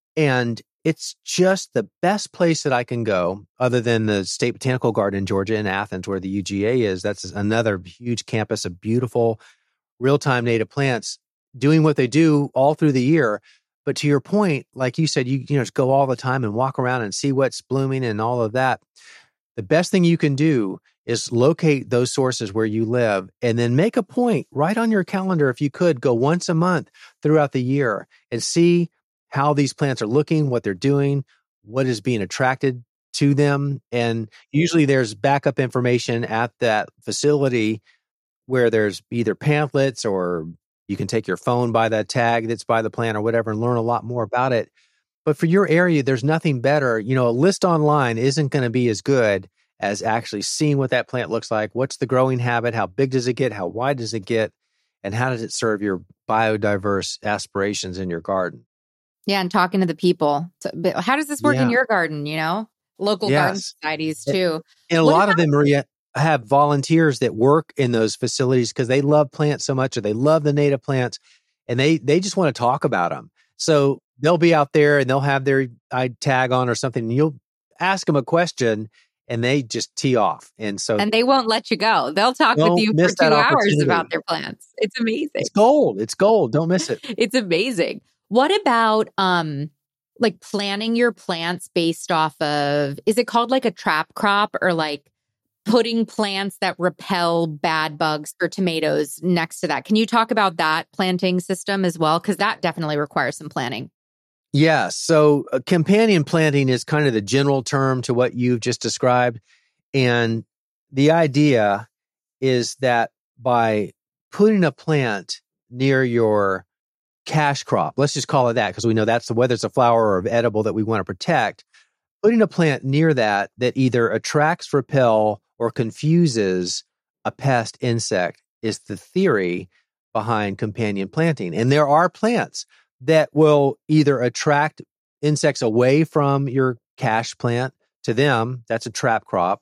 And it's just the best place that I can go, other than the State Botanical Garden in Georgia in Athens, where the U G A is. That's another huge campus of beautiful, real-time native plants doing what they do all through the year. But to your point, like you said, you, you know, just go all the time and walk around and see what's blooming and all of that. The best thing you can do is locate those sources where you live and then make a point right on your calendar. If you could go once a month throughout the year and see how these plants are looking, what they're doing, what is being attracted to them. And usually there's backup information at that facility where there's either pamphlets or you can take your phone by that tag that's by the plant or whatever and learn a lot more about it. But for your area, there's nothing better. You know, a list online isn't going to be as good as actually seeing what that plant looks like. What's the growing habit? How big does it get? How wide does it get? And how does it serve your biodiverse aspirations in your garden? Yeah, and talking to the people. How does this work Yeah. in your garden, you know? Local Yes. garden societies too. And a What lot about- of them, Maria, have volunteers that work in those facilities because they love plants so much, or they love the native plants, and they they just want to talk about them. So they'll be out there and they'll have their I tag on or something, and you'll ask them a question, and they just tee off. And so And they won't let you go. They'll talk Don't with you for miss two that hours opportunity. about their plants. It's amazing. it's gold. It's gold. Don't miss it. It's amazing. What about um like planting your plants based off of, is it called like a trap crop, or like putting plants that repel bad bugs for tomatoes next to that? Can you talk about that planting system as well? Because that definitely requires some planning. Yeah. So uh, companion planting is kind of the general term to what you've just described. And the idea is that by putting a plant near your cash crop, let's just call it that, because we know that's the, whether it's a flower or edible that we want to protect, putting a plant near that that either attracts, repel, or confuses a pest insect is the theory behind companion planting. And there are plants that will either attract insects away from your cash plant to them, that's a trap crop,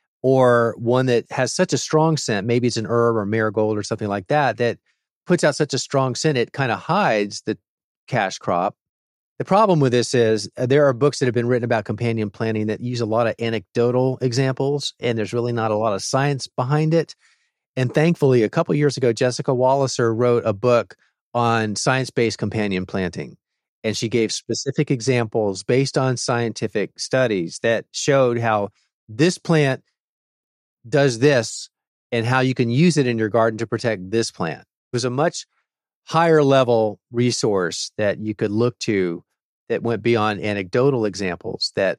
or one that has such a strong scent, maybe it's an herb or marigold or something like that, that puts out such a strong scent, it kind of hides the cash crop. The problem with this is uh, there are books that have been written about companion planting that use a lot of anecdotal examples, and there's really not a lot of science behind it. And thankfully, a couple years ago, Jessica Walliser wrote a book on science-based companion planting. And she gave specific examples based on scientific studies that showed how this plant does this and how you can use it in your garden to protect this plant. It was a much higher level resource that you could look to that went beyond anecdotal examples. That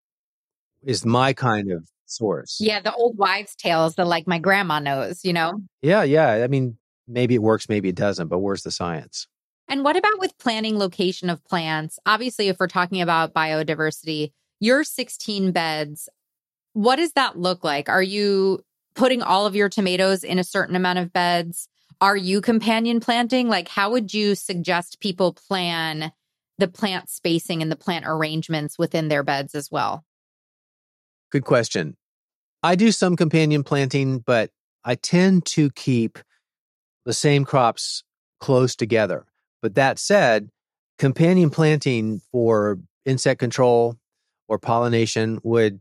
is my kind of source. Yeah, the old wives' tales that like my grandma knows, you know? Yeah, yeah. I mean, maybe it works, maybe it doesn't, but where's the science? And what about with planting location of plants? Obviously, if we're talking about biodiversity, your sixteen beds, what does that look like? Are you putting all of your tomatoes in a certain amount of beds? Are you companion planting? Like, how would you suggest people plan the plant spacing and the plant arrangements within their beds as well? Good question. I do some companion planting, but I tend to keep the same crops close together. But that said, companion planting for insect control or pollination would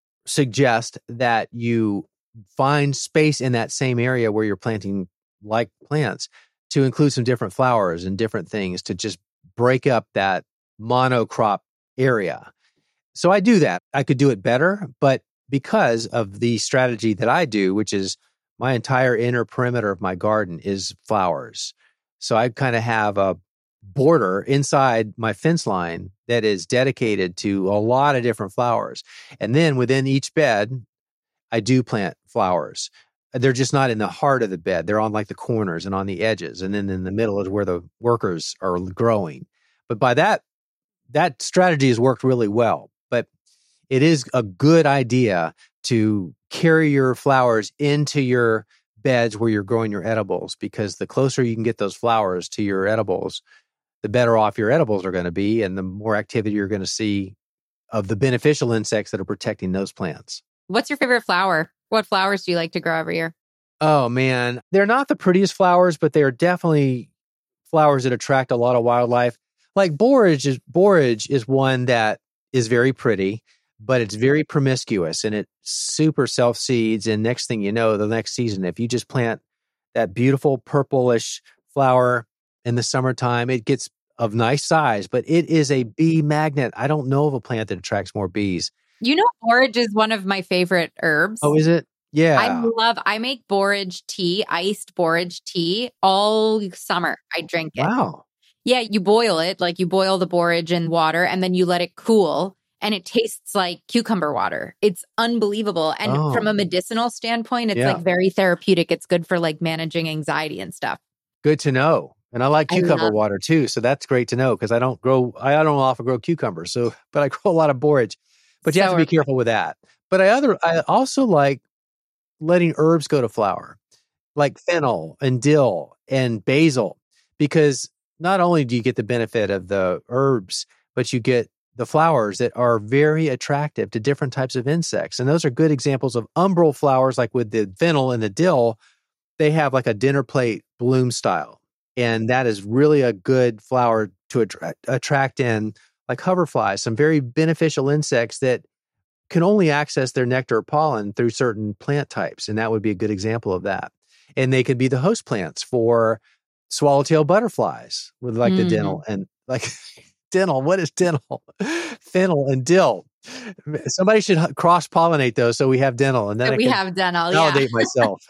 suggest that you find space in that same area where you're planting like plants to include some different flowers and different things to just break up that monocrop area. So I do that. I could do it better, but because of the strategy that I do, which is my entire inner perimeter of my garden is flowers. So I kind of have a border inside my fence line that is dedicated to a lot of different flowers. And then within each bed, I do plant flowers. They're just not in the heart of the bed. They're on like the corners and on the edges. And then in the middle is where the workers are growing. But by that, that strategy has worked really well. But it is a good idea to carry your flowers into your beds where you're growing your edibles, because the closer you can get those flowers to your edibles, the better off your edibles are going to be and the more activity you're going to see of the beneficial insects that are protecting those plants. What's your favorite flower? What flowers do you like to grow every year? Oh, man. They're not the prettiest flowers, but they are definitely flowers that attract a lot of wildlife. Like borage is, borage is one that is very pretty, but it's very promiscuous and it super self-seeds. And next thing you know, the next season, if you just plant that beautiful purplish flower in the summertime, it gets of nice size, but it is a bee magnet. I don't know of a plant that attracts more bees. You know, borage is one of my favorite herbs. Oh, is it? Yeah. I love, I make borage tea, iced borage tea all summer. I drink it. Wow. Yeah, you boil it, like you boil the borage in water and then you let it cool and it tastes like cucumber water. It's unbelievable. And Oh. from a medicinal standpoint, it's Yeah. like very therapeutic. It's good for like managing anxiety and stuff. Good to know. And I like I cucumber love- water too. So that's great to know because I don't grow, I don't often grow cucumbers. So, but I grow a lot of borage. But you have So to be are- careful with that. But I other, I also like letting herbs go to flower, like fennel and dill and basil, because not only do you get the benefit of the herbs, but you get the flowers that are very attractive to different types of insects. And those are good examples of umbral flowers, like with the fennel and the dill. They have like a dinner plate bloom style. And that is really a good flower to attract, attract in like hoverflies, some very beneficial insects that can only access their nectar or pollen through certain plant types. And that would be a good example of that. And they could be the host plants for swallowtail butterflies with like the Mhm. dental and like dental. What is dental? Fennel and dill. Somebody should cross pollinate those so we have dental. And then So I we can have dental. Yeah. validate myself.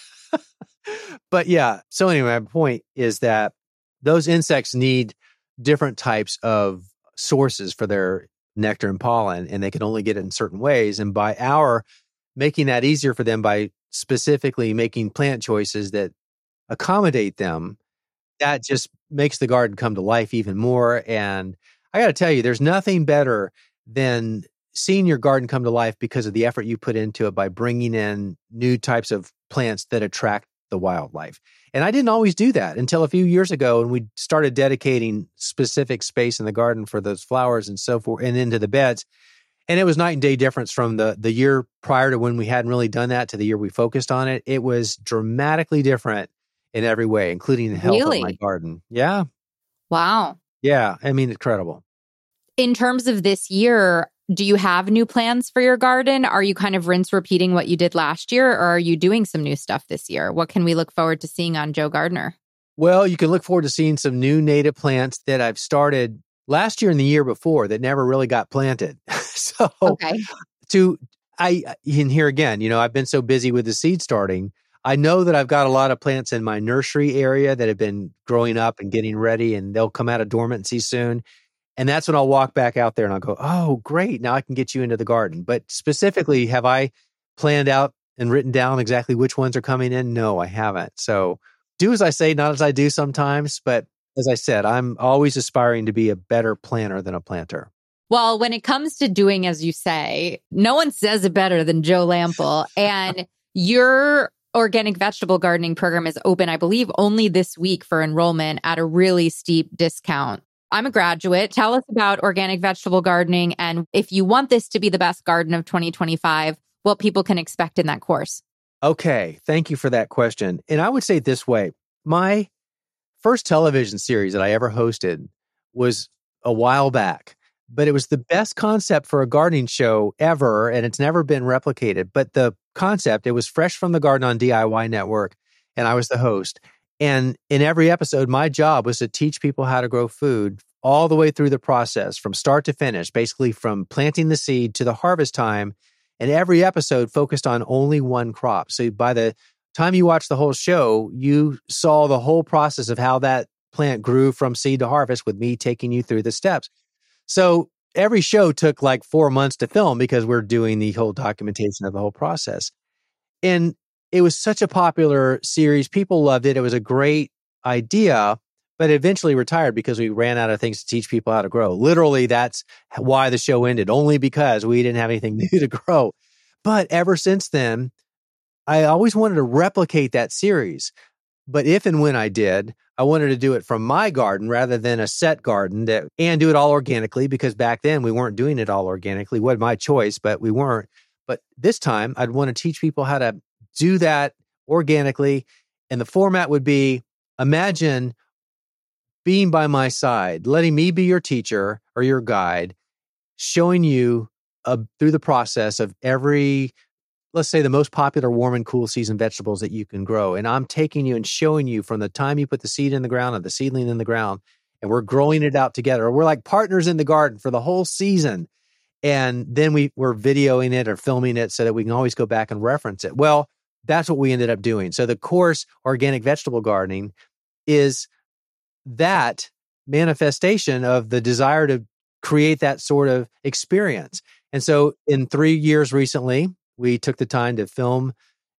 But yeah, so anyway, my point is that those insects need different types of sources for their nectar and pollen, and they can only get it in certain ways. And by our making that easier for them by specifically making plant choices that accommodate them, that just makes the garden come to life even more. And I got to tell you, there's nothing better than seeing your garden come to life because of the effort you put into it by bringing in new types of plants that attract the wildlife. And I didn't always do that until a few years ago when we started dedicating specific space in the garden for those flowers and so forth and into the beds. And it was night and day difference from the, the year prior to when we hadn't really done that to the year we focused on it. It was dramatically different in every way, including the health Really? of my garden. Yeah. Wow. Yeah. I mean, incredible. In terms of this year, do you have new plans for your garden? Are you kind of rinse repeating what you did last year, or are you doing some new stuff this year? What can we look forward to seeing on Joe Gardener? Well, you can look forward to seeing some new native plants that I've started last year and the year before that never really got planted. so Okay. to, I, and here again, you know, I've been so busy with the seed starting. I know that I've got a lot of plants in my nursery area that have been growing up and getting ready, and they'll come out of dormancy soon. And that's when I'll walk back out there and I'll go, oh, great. Now I can get you into the garden. But specifically, have I planned out and written down exactly which ones are coming in? No, I haven't. So do as I say, not as I do sometimes. But as I said, I'm always aspiring to be a better planner than a planter. Well, when it comes to doing as you say, no one says it better than Joe Lamp'l. And your organic vegetable gardening program is open, I believe, only this week for enrollment at a really steep discount. I'm a graduate. Tell us about organic vegetable gardening. And if you want this to be the best garden of twenty twenty-five, what people can expect in that course. Okay. Thank you for that question. And I would say it this way. My first television series that I ever hosted was a while back, but it was the best concept for a gardening show ever. And it's never been replicated. But the concept, it was Fresh from the Garden on D I Y Network. And I was the host. And in every episode, my job was to teach people how to grow food all the way through the process from start to finish, basically from planting the seed to the harvest time. And every episode focused on only one crop. So by the time you watched the whole show, you saw the whole process of how that plant grew from seed to harvest with me taking you through the steps. So every show took like four months to film because we're doing the whole documentation of the whole process. And it was such a popular series. People loved it. It was a great idea, but it eventually retired because we ran out of things to teach people how to grow. Literally, that's why the show ended, only because we didn't have anything new to grow. But ever since then, I always wanted to replicate that series. But if and when I did, I wanted to do it from my garden rather than a set garden that, and do it all organically, because back then we weren't doing it all organically. It wasn't my choice, but we weren't. But this time I'd want to teach people how to do that organically. And the format would be, imagine being by my side, letting me be your teacher or your guide, showing you uh, through the process of every, let's say, the most popular warm and cool season vegetables that you can grow. And I'm taking you and showing you from the time you put the seed in the ground or the seedling in the ground, and we're growing it out together. We're like partners in the garden for the whole season. And then we, we're videoing it or filming it so that we can always go back and reference it. Well, that's what we ended up doing. So the course, Organic Vegetable Gardening, is that manifestation of the desire to create that sort of experience. And so in three years recently, we took the time to film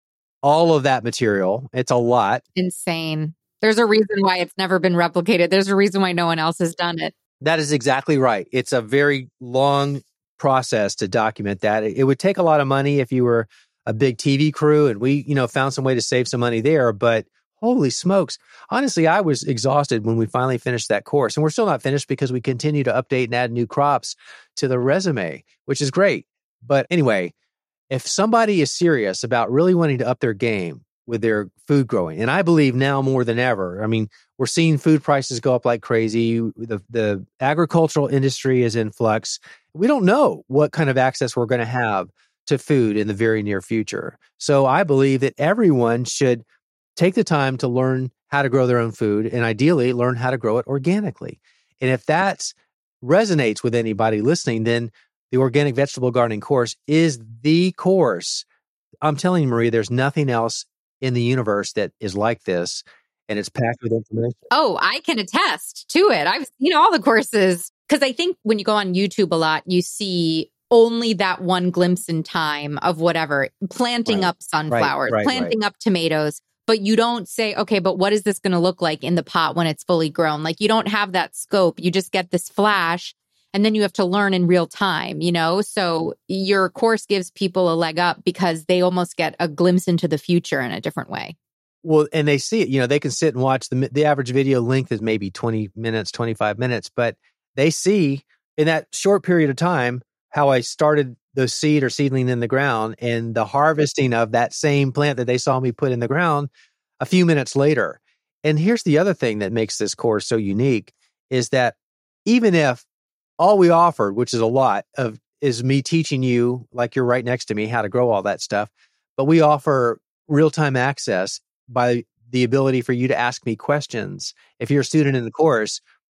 all of that material. It's a lot. Insane. There's a reason why it's never been replicated. There's a reason why no one else has done it. That is exactly right. It's a very long process to document that. It would take a lot of money if you were a big T V crew, and we, you know, found some way to save some money there. But holy smokes, honestly, I was exhausted when we finally finished that course. And we're still not finished because we continue to update and add new crops to the resume, which is great. But anyway, if somebody is serious about really wanting to up their game with their food growing, and I believe now more than ever, I mean, we're seeing food prices go up like crazy. The, the agricultural industry is in flux. We don't know what kind of access we're going to have to food in the very near future. So I believe that everyone should take the time to learn how to grow their own food, and ideally learn how to grow it organically. And if that resonates with anybody listening, then the Organic Vegetable Gardening course is the course. I'm telling you, Maria, there's nothing else in the universe that is like this, and it's packed with information. Oh, I can attest to it. I've seen all the courses, because I think when you go on YouTube a lot, you see only that one glimpse in time of whatever, planting Right. up sunflowers, Right, right, planting up tomatoes, but you don't say, okay, but what is this going to look like in the pot when it's fully grown? Like, you don't have that scope. You just get this flash, and then you have to learn in real time, you know? So your course gives people a leg up because they almost get a glimpse into the future in a different way. Well, and they see it, you know, they can sit and watch the, the average video length is maybe twenty minutes, twenty-five minutes, but they see in that short period of time how I started the seed or seedling in the ground and the harvesting of that same plant that they saw me put in the ground a few minutes later. And here's the other thing that makes this course so unique is that even if all we offered, which is a lot of, is me teaching you, like you're right next to me, how to grow all that stuff, but we offer real-time access by the ability for you to ask me questions. If you're a student in the course,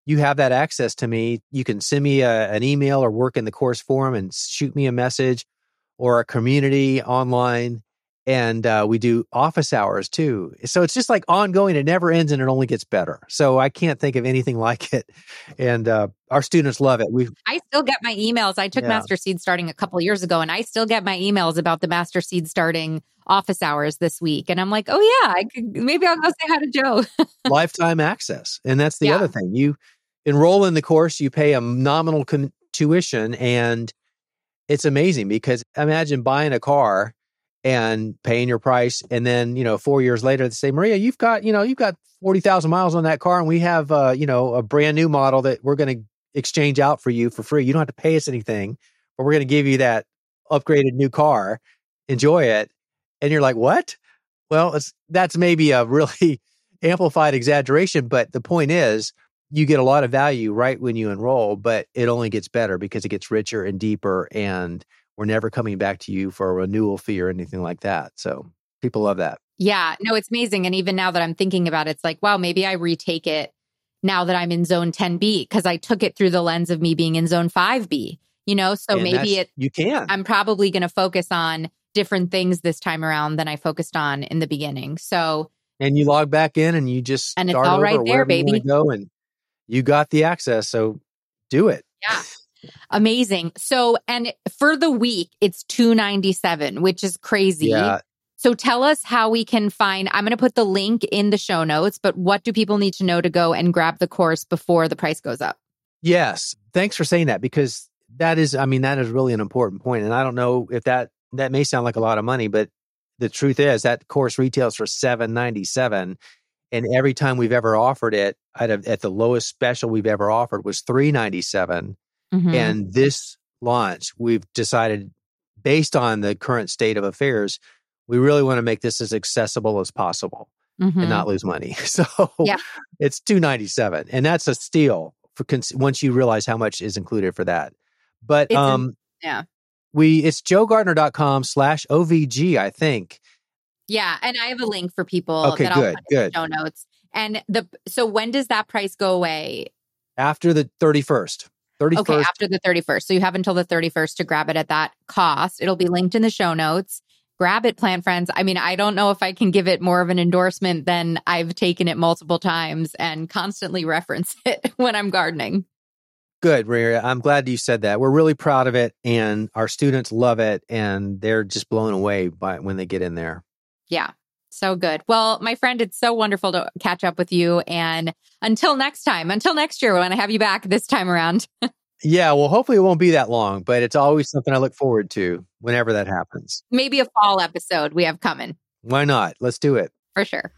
you have that access to me. You can send me a, an email or work in the course forum and shoot me a message, or a community online. And uh, we do office hours too. So it's just like ongoing. It never ends and it only gets better. So I can't think of anything like it. And uh, our students love it. We I still get my emails. I took yeah. Master Seed Starting a couple of years ago, and I still get my emails about the Master Seed Starting office hours this week. And I'm like, oh yeah, I could, maybe I'll go say hi to Joe. Lifetime access. And that's the yeah. other thing. You enroll in the course, you pay a nominal con- tuition, and it's amazing because imagine buying a car and paying your price. And then, you know, four years later, they say, Maria, you've got, you know, you've got forty thousand miles on that car. And we have, uh, you know, a brand new model that we're going to exchange out for you for free. You don't have to pay us anything, but we're going to give you that upgraded new car. Enjoy it. And you're like, what? Well, it's, that's maybe a really amplified exaggeration. But the point is, you get a lot of value right when you enroll, but it only gets better because it gets richer and deeper, and we're never coming back to you for a renewal fee or anything like that. So people love that. Yeah, no, it's amazing. And even now that I'm thinking about it, it's like, wow, maybe I retake it now that I'm in zone ten B, because I took it through the lens of me being in zone five B, you know? So and maybe it, you can. I'm probably going to focus on different things this time around than I focused on in the beginning. So, and you log back in and you just and start it's all over right there, baby. You go and you got the access. So do it. Yeah. Amazing. So, and for the week, it's two ninety-seven, which is crazy. Yeah. So tell us how we can find, I'm going to put the link in the show notes, but what do people need to know to go and grab the course before the price goes up? Yes. Thanks for saying that, because that is, I mean, that is really an important point. And I don't know if that, that may sound like a lot of money, but the truth is that course retails for seven ninety-seven. And every time we've ever offered it at, a, at the lowest special we've ever offered was three ninety-seven. Mm-hmm. And this launch, we've decided, based on the current state of affairs, we really want to make this as accessible as possible mm-hmm. and not lose money. So yeah. It's two ninety-seven, and that's a steal for cons- once you realize how much is included for that. But it's um, a, yeah, we it's joegardner.com slash OVG, I think. Yeah, and I have a link for people okay, that good, I'll put good. in the show notes. And the so when does that price go away? After the thirty-first. thirty-first. Okay, after the thirty-first. So you have until the thirty-first to grab it at that cost. It'll be linked in the show notes. Grab it, plant friends. I mean, I don't know if I can give it more of an endorsement than I've taken it multiple times and constantly reference it when I'm gardening. Good, Maria. I'm glad you said that. We're really proud of it, and our students love it, and they're just blown away by when they get in there. Yeah. So good. Well, my friend, it's so wonderful to catch up with you. And until next time, until next year, when I have you back this time around. Yeah, well, hopefully it won't be that long, but it's always something I look forward to whenever that happens. Maybe a fall episode we have coming. Why not? Let's do it. For sure.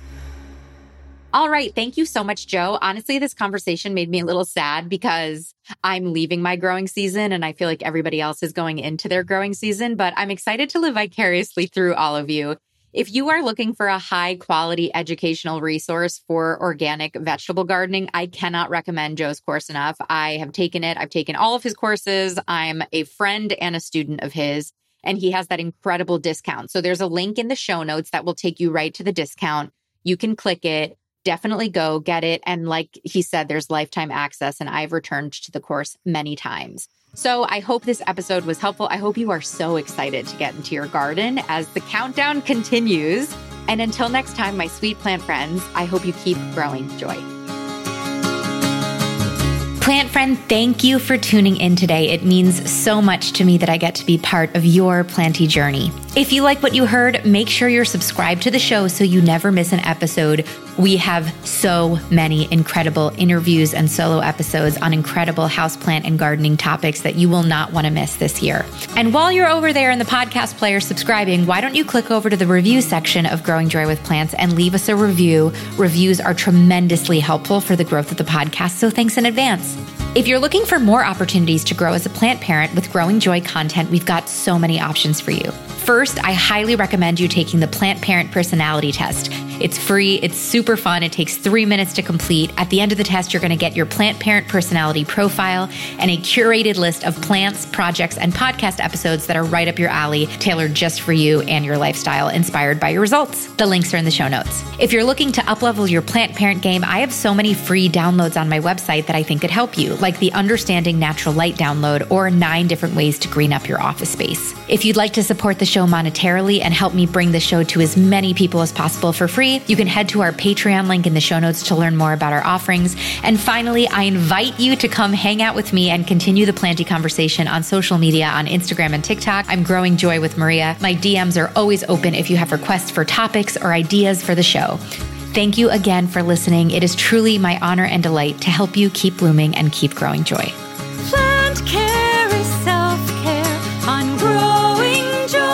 All right. Thank you so much, Joe. Honestly, this conversation made me a little sad because I'm leaving my growing season and I feel like everybody else is going into their growing season, but I'm excited to live vicariously through all of you. If you are looking for a high quality educational resource for organic vegetable gardening, I cannot recommend Joe's course enough. I have taken it. I've taken all of his courses. I'm a friend and a student of his, and he has that incredible discount. So there's a link in the show notes that will take you right to the discount. You can click it. Definitely go get it. And like he said, there's lifetime access, and I've returned to the course many times. So I hope this episode was helpful. I hope you are so excited to get into your garden as the countdown continues. And until next time, my sweet plant friends, I hope you keep growing joy. Plant friend, thank you for tuning in today. It means so much to me that I get to be part of your planty journey. If you like what you heard, make sure you're subscribed to the show so you never miss an episode. We have so many incredible interviews and solo episodes on incredible houseplant and gardening topics that you will not want to miss this year. And while you're over there in the podcast player subscribing, why don't you click over to the review section of Growing Joy with Plants and leave us a review. Reviews are tremendously helpful for the growth of the podcast, so thanks in advance. If you're looking for more opportunities to grow as a plant parent with Growing Joy content, we've got so many options for you. First, I highly recommend you taking the Plant Parent Personality Test. It's free. It's super fun. It takes three minutes to complete. At the end of the test, you're going to get your plant parent personality profile and a curated list of plants, projects, and podcast episodes that are right up your alley, tailored just for you and your lifestyle, inspired by your results. The links are in the show notes. If you're looking to uplevel your plant parent game, I have so many free downloads on my website that I think could help you, like the Understanding Natural Light download or nine different ways to green up your office space. If you'd like to support the show monetarily and help me bring the show to as many people as possible for free, you can head to our Patreon link in the show notes to learn more about our offerings. And finally, I invite you to come hang out with me and continue the planty conversation on social media, on Instagram and TikTok. I'm Growing Joy with Maria. My D Ms are always open if you have requests for topics or ideas for the show. Thank you again for listening. It is truly my honor and delight to help you keep blooming and keep growing joy. Plant care is self-care on Growing Joy.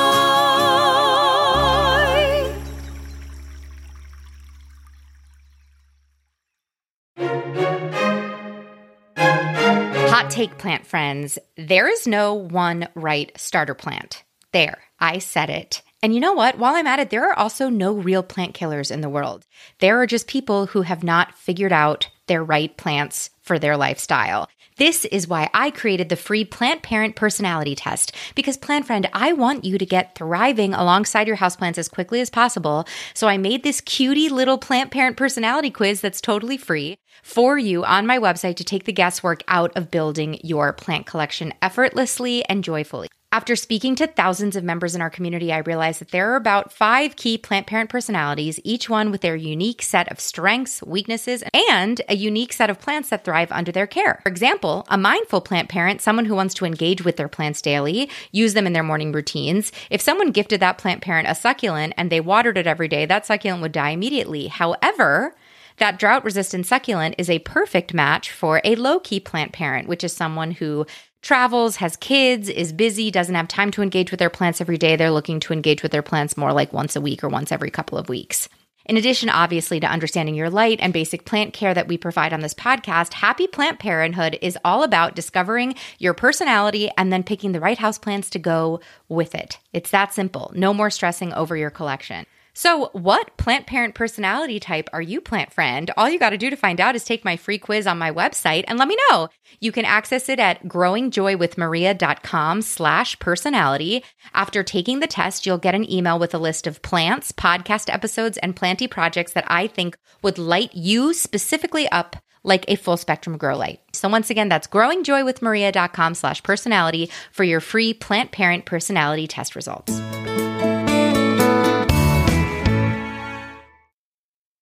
Hot take, plant friends. There is no one right starter plant. There, I said it. And you know what? While I'm at it, there are also no real plant killers in the world. There are just people who have not figured out their right plants for their lifestyle. This is why I created the free Plant Parent Personality Test. Because, plant friend, I want you to get thriving alongside your houseplants as quickly as possible. So I made this cutie little Plant Parent Personality quiz that's totally free for you on my website to take the guesswork out of building your plant collection effortlessly and joyfully. After speaking to thousands of members in our community, I realized that there are about five key plant parent personalities, each one with their unique set of strengths, weaknesses, and a unique set of plants that thrive under their care. For example, a mindful plant parent, someone who wants to engage with their plants daily, use them in their morning routines. If someone gifted that plant parent a succulent and they watered it every day, that succulent would die immediately. However, that drought-resistant succulent is a perfect match for a low-key plant parent, which is someone who travels, has kids, is busy, doesn't have time to engage with their plants every day. They're looking to engage with their plants more like once a week or once every couple of weeks. In addition, obviously, to understanding your light and basic plant care that we provide on this podcast, Happy Plant Parenthood is all about discovering your personality and then picking the right houseplants to go with it. It's that simple. No more stressing over your collection. So what plant parent personality type are you, plant friend? All you got to do to find out is take my free quiz on my website and let me know. You can access it at growingjoywithmaria.com slash personality. After taking the test, you'll get an email with a list of plants, podcast episodes, and planty projects that I think would light you specifically up like a full spectrum grow light. So once again, that's growingjoywithmaria.com slash personality for your free plant parent personality test results.